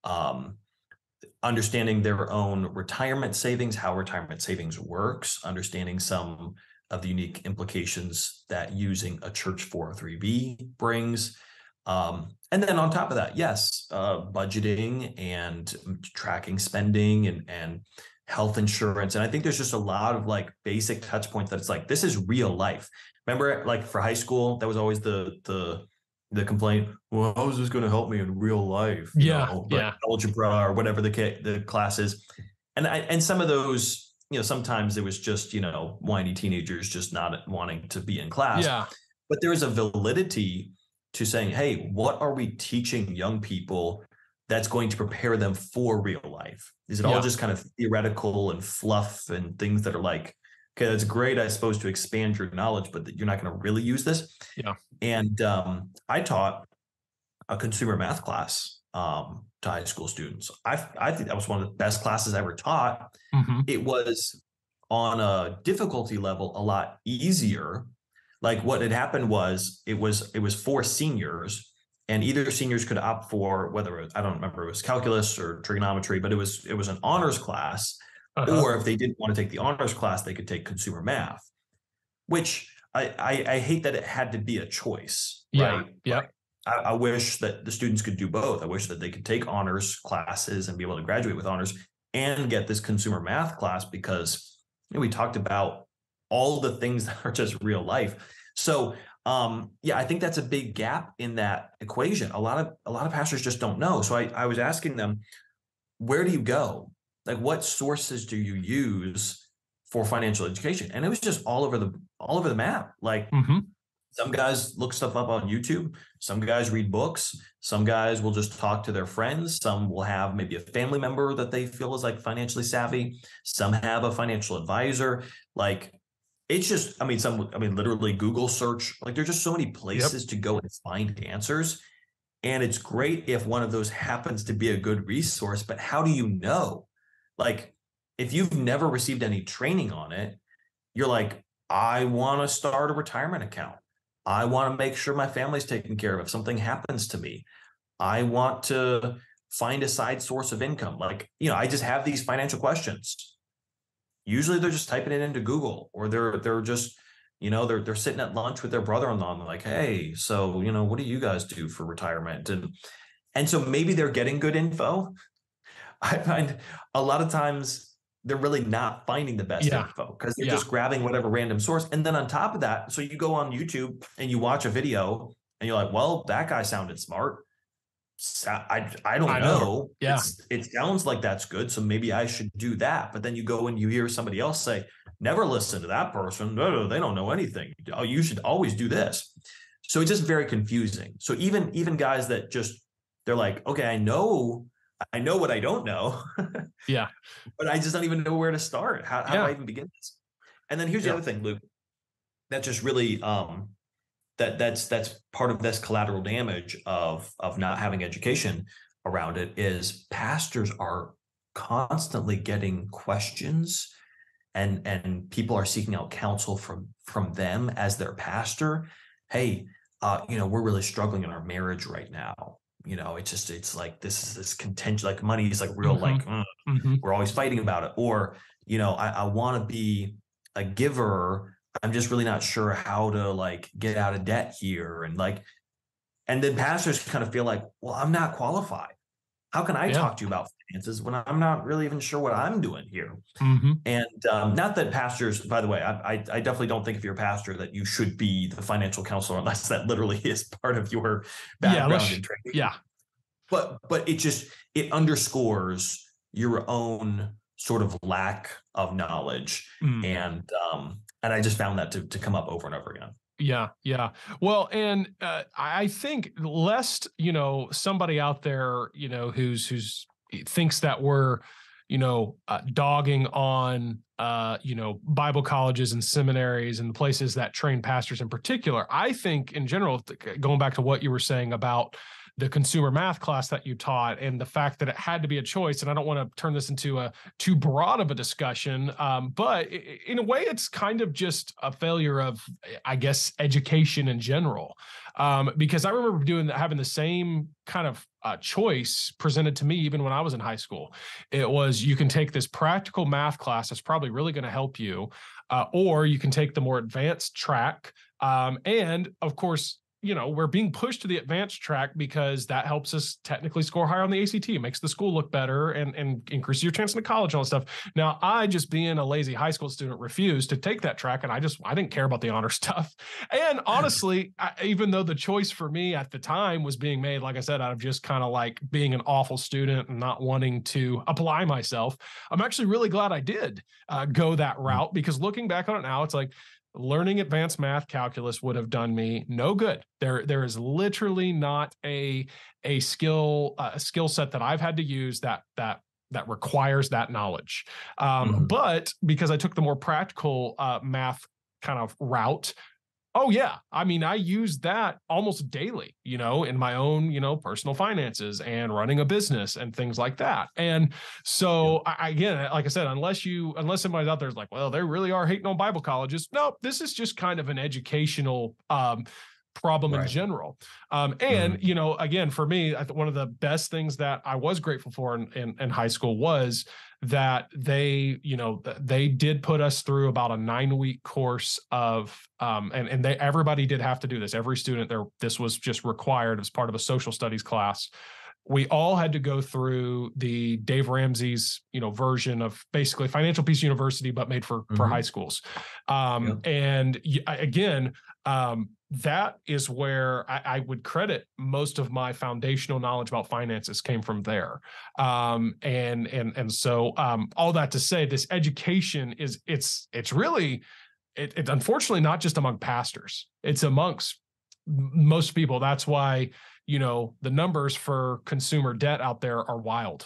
Understanding their own retirement savings, how retirement savings works, understanding some of the unique implications that using a church 403b brings. And then on top of that, budgeting and tracking spending and health insurance. And I think there's just a lot of like basic touch points that it's like, this is real life. Remember, like for high school, that was always the complaint. Well, how is this going to help me in real life? Algebra or whatever the class is. And some of those, sometimes it was just, whiny teenagers just not wanting to be in class. Yeah. But there is a validity to saying, hey, what are we teaching young people that's going to prepare them for real life? Is it all just kind of theoretical and fluff and things that are like, okay, that's great, I suppose, to expand your knowledge, but you're not going to really use this? Yeah. And I taught a consumer math class to high school students. I think that was one of the best classes I ever taught. It was on a difficulty level a lot easier. Like what had happened was it was for seniors, and either seniors could opt for whether I don't remember, it was calculus or trigonometry, but it was an honors class. Or if they didn't want to take the honors class, they could take consumer math, which I hate that it had to be a choice. Right? Yeah. I wish that the students could do both. I wish that they could take honors classes and be able to graduate with honors and get this consumer math class, because we talked about all the things that are just real life. So I think that's a big gap in that equation. A lot of pastors just don't know. So I was asking them, where do you go? Like, what sources do you use for financial education? And it was just all over the map. Like some guys look stuff up on YouTube. Some guys read books. Some guys will just talk to their friends. Some will have maybe a family member that they feel is like financially savvy. Some have a financial advisor. Like it's just, literally Google search. Like there's just so many places to go and find answers. And it's great if one of those happens to be a good resource, but how do you know? Like if you've never received any training on it, you're like, I want to start a retirement account. I want to make sure my family's taken care of if something happens to me. I want to find a side source of income. Like, I just have these financial questions. Usually they're just typing it into Google, or they're just, they're sitting at lunch with their brother-in-law and they're like, hey, so, what do you guys do for retirement? And so maybe they're getting good info. I find a lot of times they're really not finding the best info because they're just grabbing whatever random source. And then on top of that, so you go on YouTube and you watch a video and you're like, well, that guy sounded smart. I don't know. Yeah. It sounds like that's good. So maybe I should do that. But then you go and you hear somebody else say, never listen to that person. No, they don't know anything. Oh, you should always do this. So it's just very confusing. So even guys that they're like, okay, I know I know what I don't know, Yeah. but I just don't even know where to start. How do Yeah. I even begin this? And then here's the Yeah. other thing, Luke, that just really that's part of this collateral damage of not having education around it is pastors are constantly getting questions and people are seeking out counsel from them as their pastor. Hey, we're really struggling in our marriage right now. It's like this contention, like money is like real, like we're always fighting about it. Or, I want to be a giver. I'm just really not sure how to like get out of debt here. And then pastors kind of feel like, well, I'm not qualified. How can I Yeah. talk to you about finances when I'm not really even sure what I'm doing here? And not that pastors, by the way, I definitely don't think if you're a pastor that you should be the financial counselor unless that literally is part of your background and training. Yeah. But it underscores your own sort of lack of knowledge. And I just found that to come up over and over again. Yeah. Yeah. Well, and I think lest, somebody out there, who's thinks that we're, dogging on, Bible colleges and seminaries and places that train pastors in particular. I think in general, going back to what you were saying about the consumer math class that you taught and the fact that it had to be a choice. And I don't want to turn this into a too broad of a discussion, but in a way, it's kind of just a failure of, I guess, education in general. Because I remember having the same kind of choice presented to me even when I was in high school. It was, you can take this practical math class that's probably really going to help you, or you can take the more advanced track. And of course, we're being pushed to the advanced track because that helps us technically score higher on the ACT, makes the school look better and increases your chance in college and all that stuff. Now, I, just being a lazy high school student, refused to take that track. And I didn't care about the honor stuff. And honestly, even though the choice for me at the time was being made, like I said, out of just kind of like being an awful student and not wanting to apply myself, I'm actually really glad I did go that route, because looking back on it now, it's like, learning advanced math calculus would have done me no good. There is literally not a skill set that I've had to use that requires that knowledge. But because I took the more practical math kind of route, oh yeah, I mean, I use that almost daily, in my own, personal finances and running a business and things like that. And so again, like I said, unless somebody's out there is like, well, they really are hating on Bible colleges. No, this is just kind of an educational problem in general. And, again, for me, I think one of the best things that I was grateful for in high school was that they did put us through about a 9-week course of, and everybody did have to do this. Every student there, this was just required as part of a social studies class. We all had to go through the Dave Ramsey's, version of basically Financial Peace University, but made for high schools. And again, that is where I would credit most of my foundational knowledge about finances came from there. And so all that to say, this education it's really, it's unfortunately not just among pastors, it's amongst most people. That's why, the numbers for consumer debt out there are wild.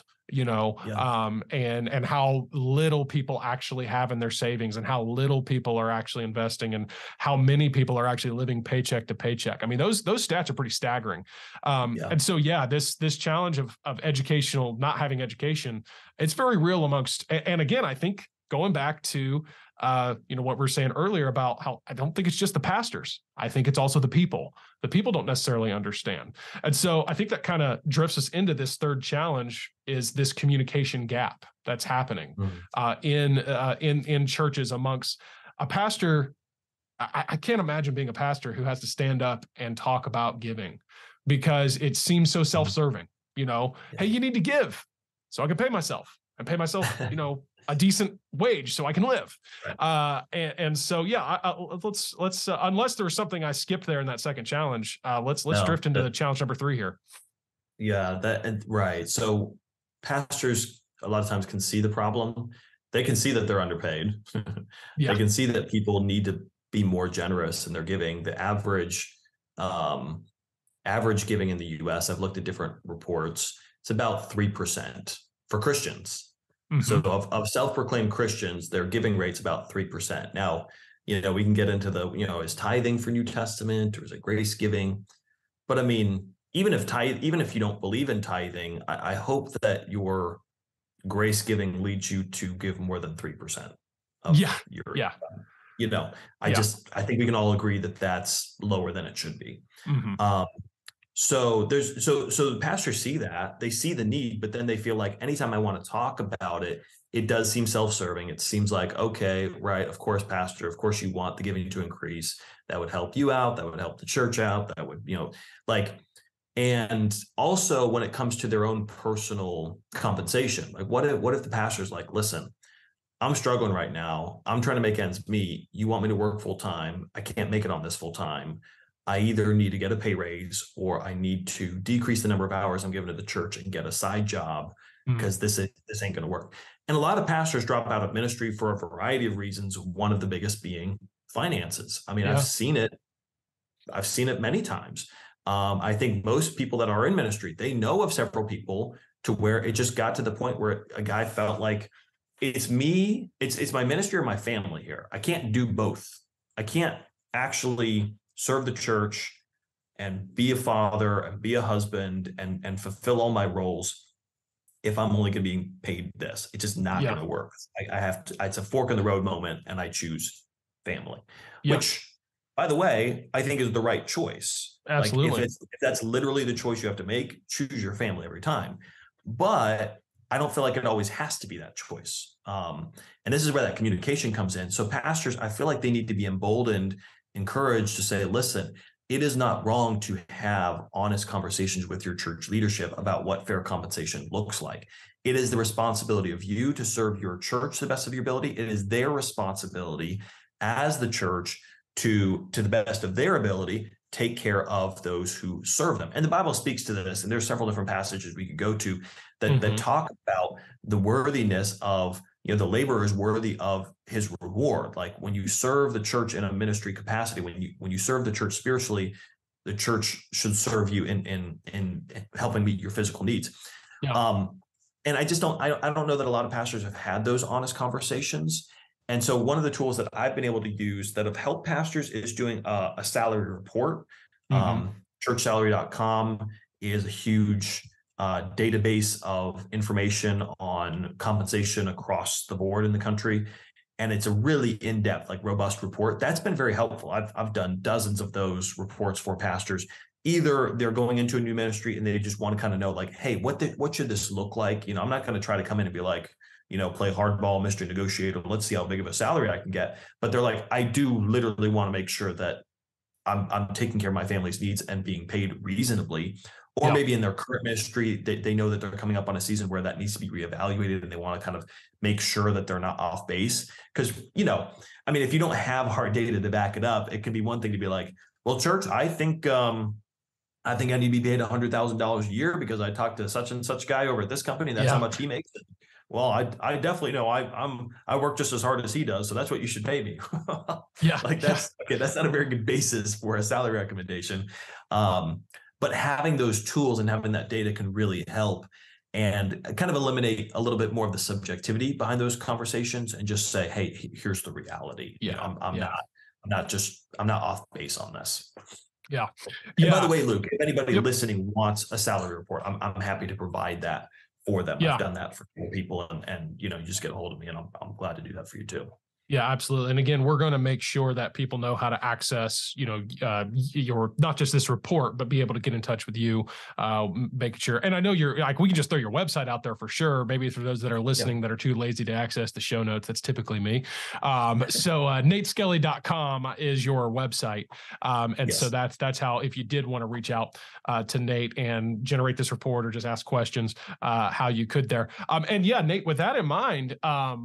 And how little people actually have in their savings and how little people are actually investing and how many people are actually living paycheck to paycheck. I mean, those stats are pretty staggering. And so, this challenge of educational, not having education, it's very real amongst, and again, I think going back to, what we were saying earlier about how I don't think it's just the pastors. I think it's also the people. The people don't necessarily understand. And so I think that kind of drifts us into this third challenge, is this communication gap that's happening in churches amongst a pastor. I can't imagine being a pastor who has to stand up and talk about giving, because it seems so self-serving. Hey, you need to give so I can pay myself and pay myself, a decent wage so I can live. And so, let's unless there was something I skipped there in that second challenge, let's drift into the challenge number 3 here. Yeah, right. So pastors a lot of times can see the problem. They can see that they're underpaid. They can see that people need to be more generous in their giving. The average giving in the US, I've looked at different reports, it's about 3% for Christians. So Mm-hmm. of self-proclaimed Christians, their giving rate's about 3%. Now, we can get into the, is tithing for New Testament or is it grace giving? But I mean, even if you don't believe in tithing, I hope that your grace giving leads you to give more than 3% of Yeah. your, Yeah. I think we can all agree that that's lower than it should be. Mm-hmm. So the pastors see that, they see the need, but then they feel like anytime I want to talk about it, it does seem self-serving. It seems like, okay, right, of course, pastor, of course you want the giving to increase. That would help you out. That would help the church out. That would, and also when it comes to their own personal compensation, like what if the pastor's like, listen, I'm struggling right now. I'm trying to make ends meet. You want me to work full time? I can't make it on this full time. I either need to get a pay raise or I need to decrease the number of hours I'm giving to the church and get a side job because this ain't going to work. And a lot of pastors drop out of ministry for a variety of reasons. One of the biggest being finances. I mean, I've seen it many times. I think most people that are in ministry, they know of several people to where it just got to the point where a guy felt like, it's me, it's my ministry or my family here. I can't do both. I can't actually serve the church and be a father and be a husband and fulfill all my roles if I'm only going to be paid this. It's just not going to work. I have to, it's a fork in the road moment and I choose family, which, by the way, I think is the right choice. Absolutely. Like if that's literally the choice you have to make, choose your family every time. But I don't feel like it always has to be that choice. And this is where that communication comes in. So pastors, I feel like they need to be emboldened, encouraged to say, listen, it is not wrong to have honest conversations with your church leadership about what fair compensation looks like. It is the responsibility of you to serve your church to the best of your ability. It is their responsibility as the church to the best of their ability, take care of those who serve them. And the Bible speaks to this, and there's several different passages we could go to that talk about the worthiness of, the laborer is worthy of his reward. Like when you serve the church in a ministry capacity, when you serve the church spiritually, the church should serve you in helping meet your physical needs. And I don't know that a lot of pastors have had those honest conversations. And so one of the tools that I've been able to use that have helped pastors is doing a salary report. Churchsalary.com is a huge database of information on compensation across the board in the country. And it's a really in-depth, robust report. That's been very helpful. I've done dozens of those reports for pastors. Either they're going into a new ministry and they just want to kind of know, hey, what should this look like? I'm not going to try to come in and be like, play hardball, mystery negotiator. Let's see how big of a salary I can get. But they're like, I do literally want to make sure that I'm taking care of my family's needs and being paid reasonably. Or maybe in their current ministry, they know that they're coming up on a season where that needs to be reevaluated and they want to kind of make sure that they're not off base. Because, if you don't have hard data to back it up, it can be one thing to be like, well, church, I think I need to be paid $100,000 a year because I talked to such and such guy over at this company. That's how much he makes. Well, I definitely know I work just as hard as he does, so that's what you should pay me. That's not a very good basis for a salary recommendation. But having those tools and having that data can really help and kind of eliminate a little bit more of the subjectivity behind those conversations and just say, hey, here's the reality. I'm not off base on this. Yeah. And by the way, Luke, if anybody listening wants a salary report, I'm happy to provide that for them. I've done that for people and you just get a hold of me and I'm glad to do that for you too. Yeah, absolutely. And again, we're going to make sure that people know how to access, your, not just this report, but be able to get in touch with you, making sure. And I know we can just throw your website out there for sure. Maybe for those that are listening that are too lazy to access the show notes, that's typically me. So NateSkelly.com is your website. So that's how, if you did want to reach out to Nate and generate this report or just ask questions, how you could there. Nate, with that in mind,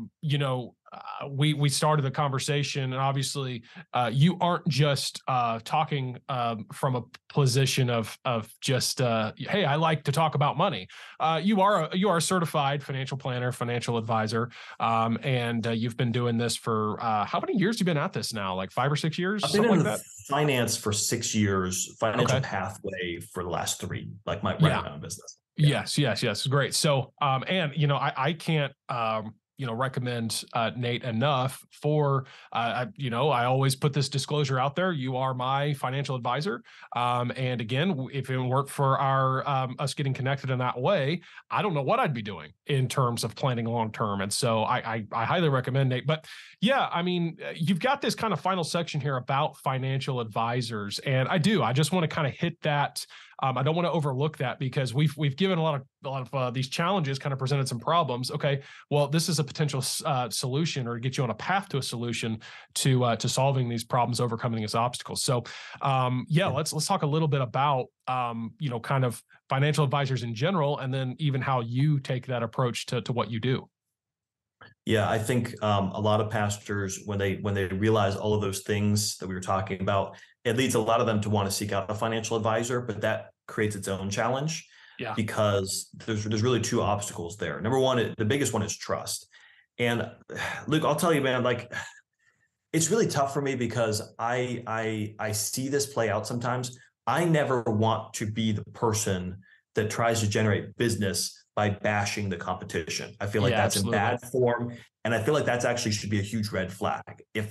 we started the conversation, and obviously you aren't just talking from a position of just hey, I like to talk about money. You are a certified financial planner, financial advisor, and you've been doing this for how many years? You've been at this now, like 5 or 6 years? I've been in finance for 6 years, financial pathway for the last 3, my own business. Yes. Great. So, and I can't, recommend Nate enough for, I always put this disclosure out there. You are my financial advisor. And again, if it weren't for our us getting connected in that way, I don't know what I'd be doing in terms of planning long term. And so I highly recommend Nate. But yeah, I mean, you've got this kind of final section here about financial advisors, and I just want to kind of hit that. I don't want to overlook that because we've given a lot of these challenges, kind of presented some problems. Okay, well, this is a potential solution, or get you on a path to a solution to solving these problems, overcoming these obstacles. So, let's talk a little bit about kind of financial advisors in general, and then even how you take that approach to what you do. Yeah, I think a lot of pastors, when they realize all of those things that we were talking about, it leads a lot of them to want to seek out a financial advisor, but that creates its own challenge. Yeah. Because there's really two obstacles there. Number one, the biggest one is trust. And Luke, I'll tell you, man, like it's really tough for me because I see this play out sometimes. I never want to be the person that tries to generate business by bashing the competition. I feel like that's absolutely. in bad form. And I feel like that's actually should be a huge red flag.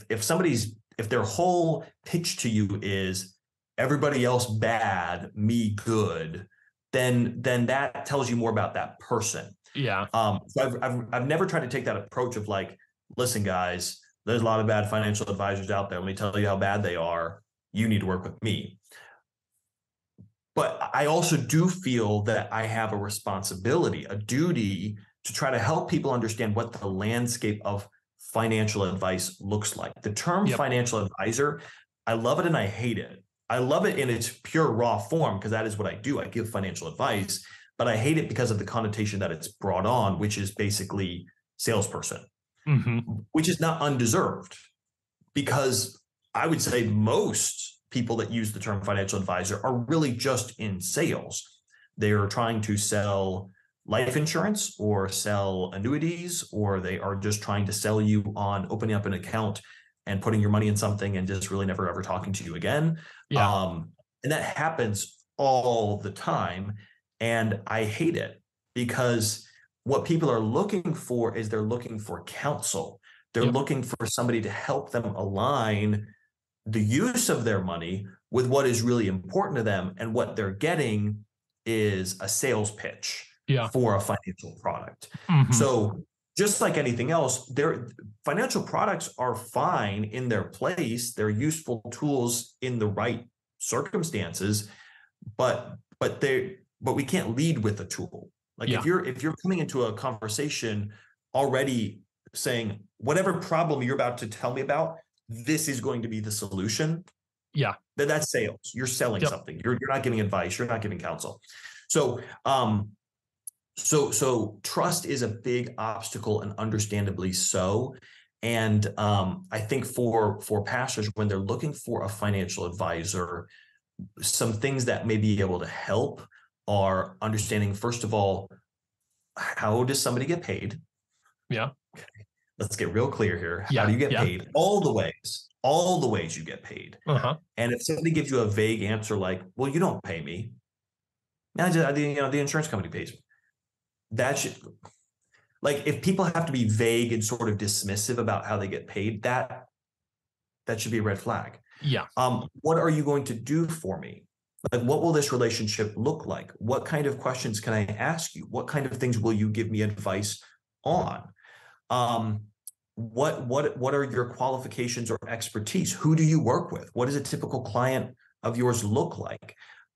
If their whole pitch to you is everybody else bad, me good, then that tells you more about that person. Yeah. So I've never tried to take that approach of like, listen, guys, there's a lot of bad financial advisors out there. Let me tell you how bad they are. You need to work with me. But I also do feel that I have a responsibility, a duty to try to help people understand what the landscape of financial advice looks like. The term financial advisor, I love it and I hate it. I love it in its pure raw form because that is what I do. I give financial advice, but I hate it because of the connotation that it's brought on, which is basically salesperson, which is not undeserved, because I would say most people that use the term financial advisor are really just in sales. They're trying to sell life insurance or sell annuities, or they are just trying to sell you on opening up an account and putting your money in something and just really never ever talking to you again. And that happens all the time. And I hate it because what people are looking for is they're looking for counsel. They're looking for somebody to help them align the use of their money with what is really important to them. And what they're getting is a sales pitch for a financial product. So just like anything else, their financial products are fine in their place. They're useful tools in the right circumstances, but we can't lead with a tool. Like if you're coming into a conversation already saying whatever problem you're about to tell me about, this is going to be the solution. That's sales. You're selling something. You're not giving advice. You're not giving counsel. So so trust is a big obstacle, and understandably so. And I think for pastors, when they're looking for a financial advisor, some things that may be able to help are understanding, first of all, how does somebody get paid? Okay. Let's get real clear here. How do you get paid? All the ways you get paid. And if somebody gives you a vague answer like, well, you don't pay me, now the insurance company pays me. That should, like, if people have to be vague and sort of dismissive about how they get paid, that should be a red flag. What are you going to do for me? Like, what will this relationship look like? What kind of questions can I ask you? What kind of things will you give me advice on? What are your qualifications or expertise? Who do you work with? What does a typical client of yours look like?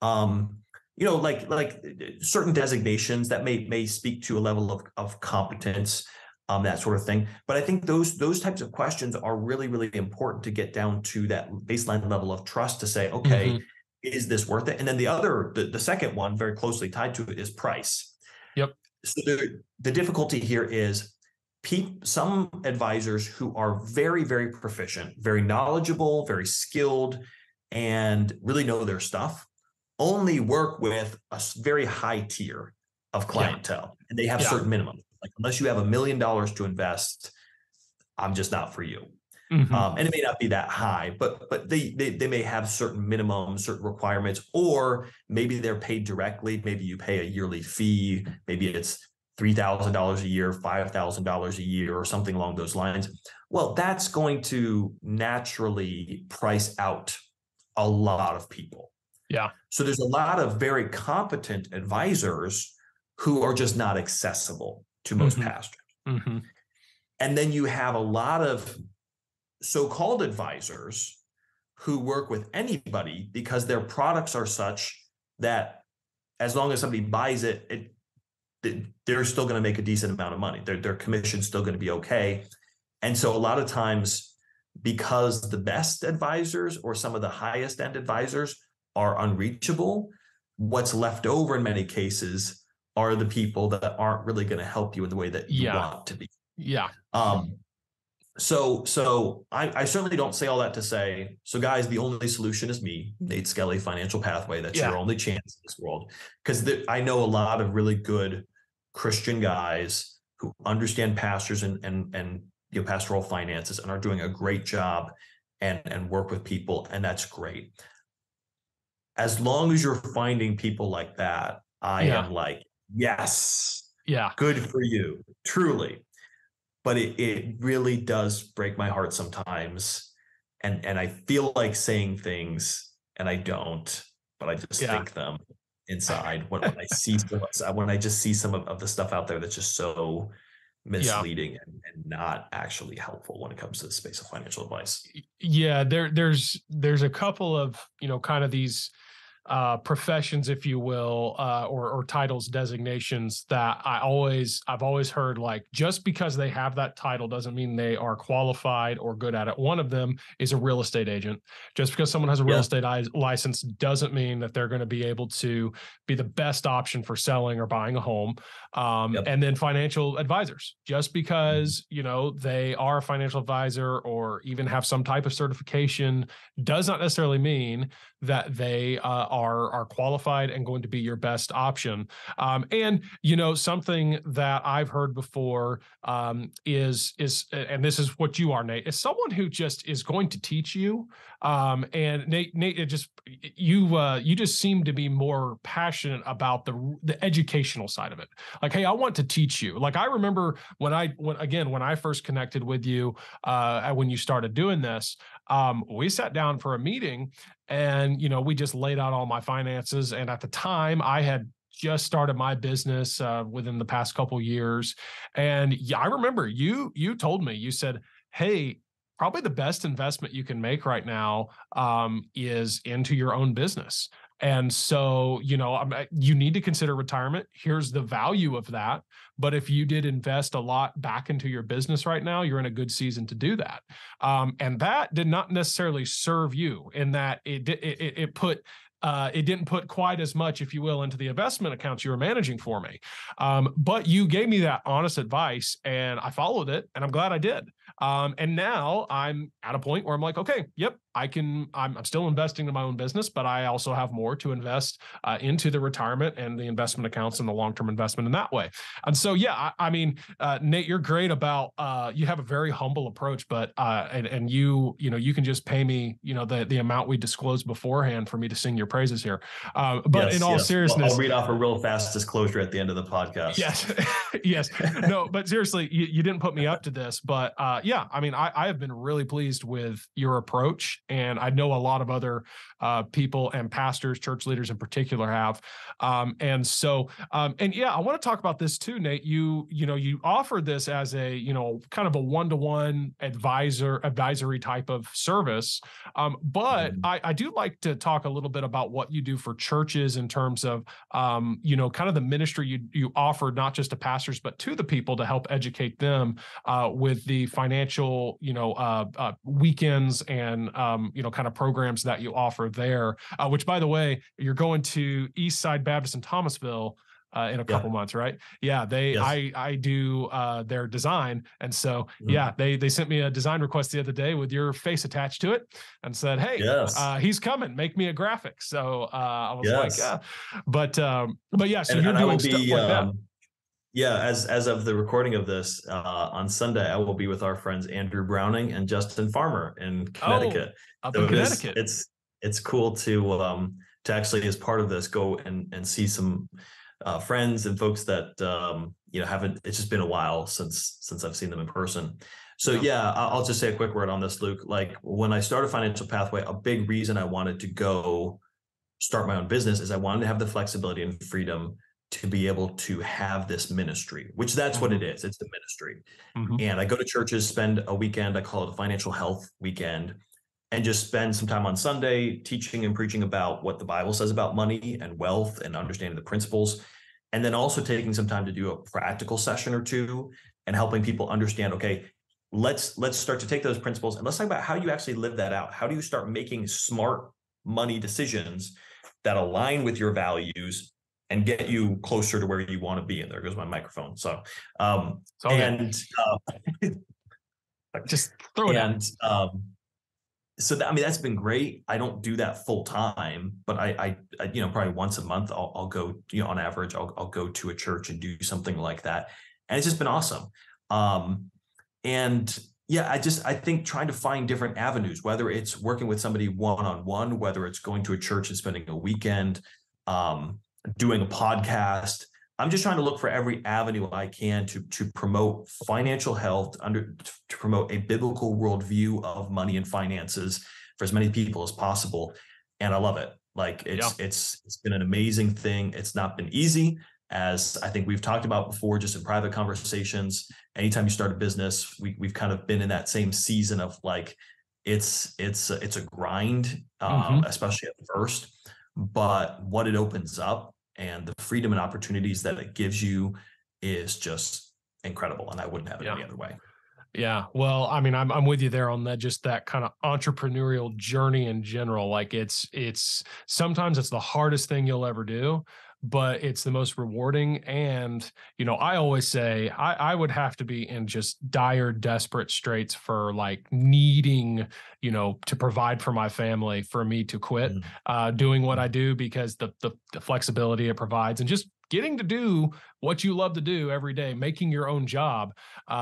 Like certain designations that may speak to a level of competence, that sort of thing. But I think those types of questions are really, really important to get down to that baseline level of trust to say, okay, is this worth it? And then the second one, very closely tied to it, is price. So the difficulty here is some advisors who are very, very proficient, very knowledgeable, very skilled, and really know their stuff only work with a very high tier of clientele, and they have certain minimums. Like, unless you have $1 million to invest, I'm just not for you. And it may not be that high, but they may have certain minimums, certain requirements, or maybe they're paid directly. Maybe you pay a yearly fee. Maybe it's $3,000 a year, $5,000 a year, or something along those lines. Well, that's going to naturally price out a lot of people. Yeah. So there's a lot of very competent advisors who are just not accessible to most pastors. And then you have a lot of so-called advisors who work with anybody because their products are such that as long as somebody buys it, they're still going to make a decent amount of money. Their commission's still going to be okay. And so a lot of times, because the best advisors or some of the highest end advisors are unreachable, what's left over in many cases are the people that aren't really going to help you in the way that you want to be. Yeah. So I certainly don't say all that to say, so guys, the only solution is me, Nate Skelly, Financial Pathway. That's your only chance in this world. Because I know a lot of really good Christian guys who understand pastors and pastoral finances and are doing a great job and work with people, and that's great. As long as you're finding people like that, I am like, yes, good for you, truly. But it really does break my heart sometimes, and I feel like saying things and I don't, but I just think them inside when I see when I just see some of the stuff out there that's just so misleading and not actually helpful when it comes to the space of financial advice. Yeah, there's a couple of kind of these professions, if you will, or titles, designations that I've always heard, like, just because they have that title doesn't mean they are qualified or good at it. One of them is a real estate agent. Just because someone has a real estate license doesn't mean that they're going to be able to be the best option for selling or buying a home. And then financial advisors, just because, they are a financial advisor or even have some type of certification does not necessarily mean that they are qualified and going to be your best option. And something that I've heard before is and this is what you are, Nate, is someone who just is going to teach you. And Nate, you just seem to be more passionate about the educational side of it. Like, hey, I want to teach you. Like, I remember when I first connected with you, when you started doing this, we sat down for a meeting and, we just laid out all my finances. And at the time I had just started my business within the past couple of years. And I remember you told me, you said, hey, probably the best investment you can make right now is into your own business. And so, you need to consider retirement. Here's the value of that. But if you did invest a lot back into your business right now, you're in a good season to do that. And that did not necessarily serve you in that it didn't put quite as much, if you will, into the investment accounts you were managing for me. But you gave me that honest advice and I followed it, and I'm glad I did. And now I'm at a point where I'm like, okay, yep, I'm still investing in my own business, but I also have more to invest into the retirement and the investment accounts and the long-term investment in that way. And so, Nate, you're great about, you have a very humble approach, but, and you can just pay me, the amount we disclosed beforehand for me to sing your praises here. But in all seriousness, I'll read off a real fast disclosure at the end of the podcast. Yes. Yes. No, but seriously, you didn't put me up to this, but I have been really pleased with your approach. And I know a lot of other people and pastors, church leaders in particular have. I want to talk about this too, Nate. You offered this as a, kind of a one-to-one advisory type of service. But I do like to talk a little bit about what you do for churches in terms of, kind of the ministry you offer, not just to pastors, but to the people to help educate them with the financial, weekends and, kind of programs that you offer there, which, by the way, you're going to Eastside Baptist in Thomasville in a couple months, right? Yeah, I do their design. And so, they sent me a design request the other day with your face attached to it and said, hey, he's coming, make me a graphic. So I was like, but yeah, so you're doing stuff like that. Yeah, as of the recording of this, on Sunday, I will be with our friends Andrew Browning and Justin Farmer in Oh, Connecticut. up So in Connecticut. it's cool to actually, as part of this, go and see some friends and folks that haven't. It's just been a while since I've seen them in person. So yeah, I'll just say a quick word on this, Luke. Like when I started Financial Pathway, a big reason I wanted to go start my own business is I wanted to have the flexibility and freedom to be able to have this ministry, which that's what it is. It's the ministry. And I go to churches, spend a weekend, I call it a financial health weekend, and just spend some time on Sunday teaching and preaching about what the Bible says about money and wealth and understanding the principles. And then also taking some time to do a practical session or two and helping people understand, okay, let's start to take those principles and let's talk about how you actually live that out. How do you start making smart money decisions that align with your values and get you closer to where you want to be? And there goes my microphone. So, just throw it out. So that, I mean, that's been great. I don't do that full time, but I probably once a month I'll go, on average, I'll go to a church and do something like that. And it's just been awesome. And yeah, I think trying to find different avenues, whether it's working with somebody one-on-one, whether it's going to a church and spending a weekend, doing a podcast. I'm just trying to look for every avenue I can to promote financial health, to promote a biblical worldview of money and finances for as many people as possible. And I love it. Like it's been an amazing thing. It's not been easy, as I think we've talked about before, just in private conversations. Anytime you start a business, we've kind of been in that same season of like, it's a grind, especially at first, but what it opens up and the freedom and opportunities that it gives you is just incredible. And I wouldn't have it any other way. Yeah. Well, I mean, I'm with you there on that, just that kind of entrepreneurial journey in general. Like it's sometimes it's the hardest thing you'll ever do, but it's the most rewarding. And, I always say I would have to be in just dire, desperate straits for like needing, to provide for my family, for me to quit doing what I do, because the flexibility it provides and just getting to do what you love to do every day, making your own job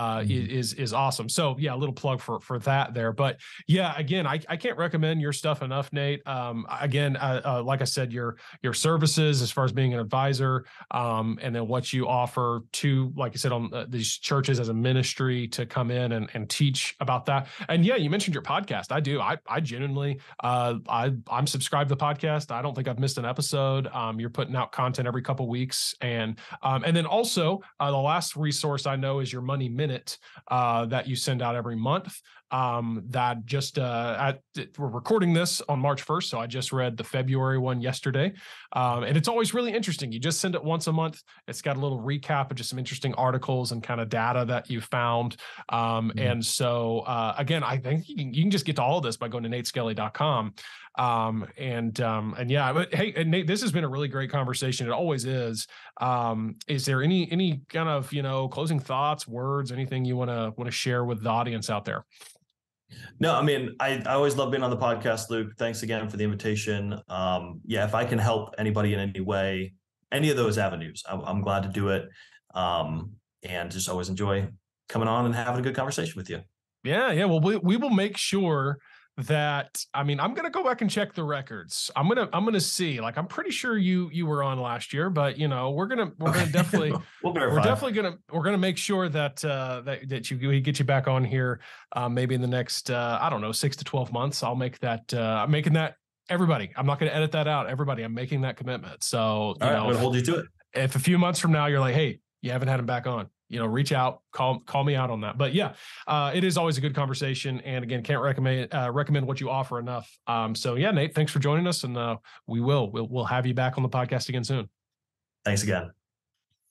is awesome. So yeah, a little plug for that there. But yeah, again, I can't recommend your stuff enough, Nate. Again, like I said, your services as far as being an advisor, and then what you offer to, like I said, on these churches as a ministry to come in and teach about that. And yeah, you mentioned your podcast. I do. I genuinely, I'm subscribed to the podcast. I don't think I've missed an episode. You're putting out content every couple of weeks, and then also the last resource I know is your Money Minute that you send out every month. That just we're recording this on March 1st, so I just read the February one yesterday, and it's always really interesting. You just send it once a month. It's got a little recap of just some interesting articles and kind of data that you found. And so again, I think you can just get to all of this by going to nateskelly.com. And yeah, but hey, and Nate, this has been a really great conversation. It always is. Is there any kind of, closing thoughts, words, anything you want to share with the audience out there? No, I mean, I always love being on the podcast, Luke. Thanks again for the invitation. Yeah, if I can help anybody in any way, any of those avenues, I'm glad to do it. And just always enjoy coming on and having a good conversation with you. Yeah. Well, we will make sure that, I mean, I'm going to go back and check the records. I'm going to see, like, I'm pretty sure you were on last year, but we're going to definitely, we're going to make sure that we get you back on here. Maybe in the next, I don't know, 6 to 12 months. I'll make that, I'm making that, everybody, I'm not going to edit that out. Everybody, I'm making that commitment. So, I'm going to hold you to it. If a few months from now, you're like, hey, you haven't had him back on, reach out, call me out on that. But yeah, it is always a good conversation. And again, can't recommend what you offer enough. So yeah, Nate, thanks for joining us. And we'll have you back on the podcast again soon. Thanks again.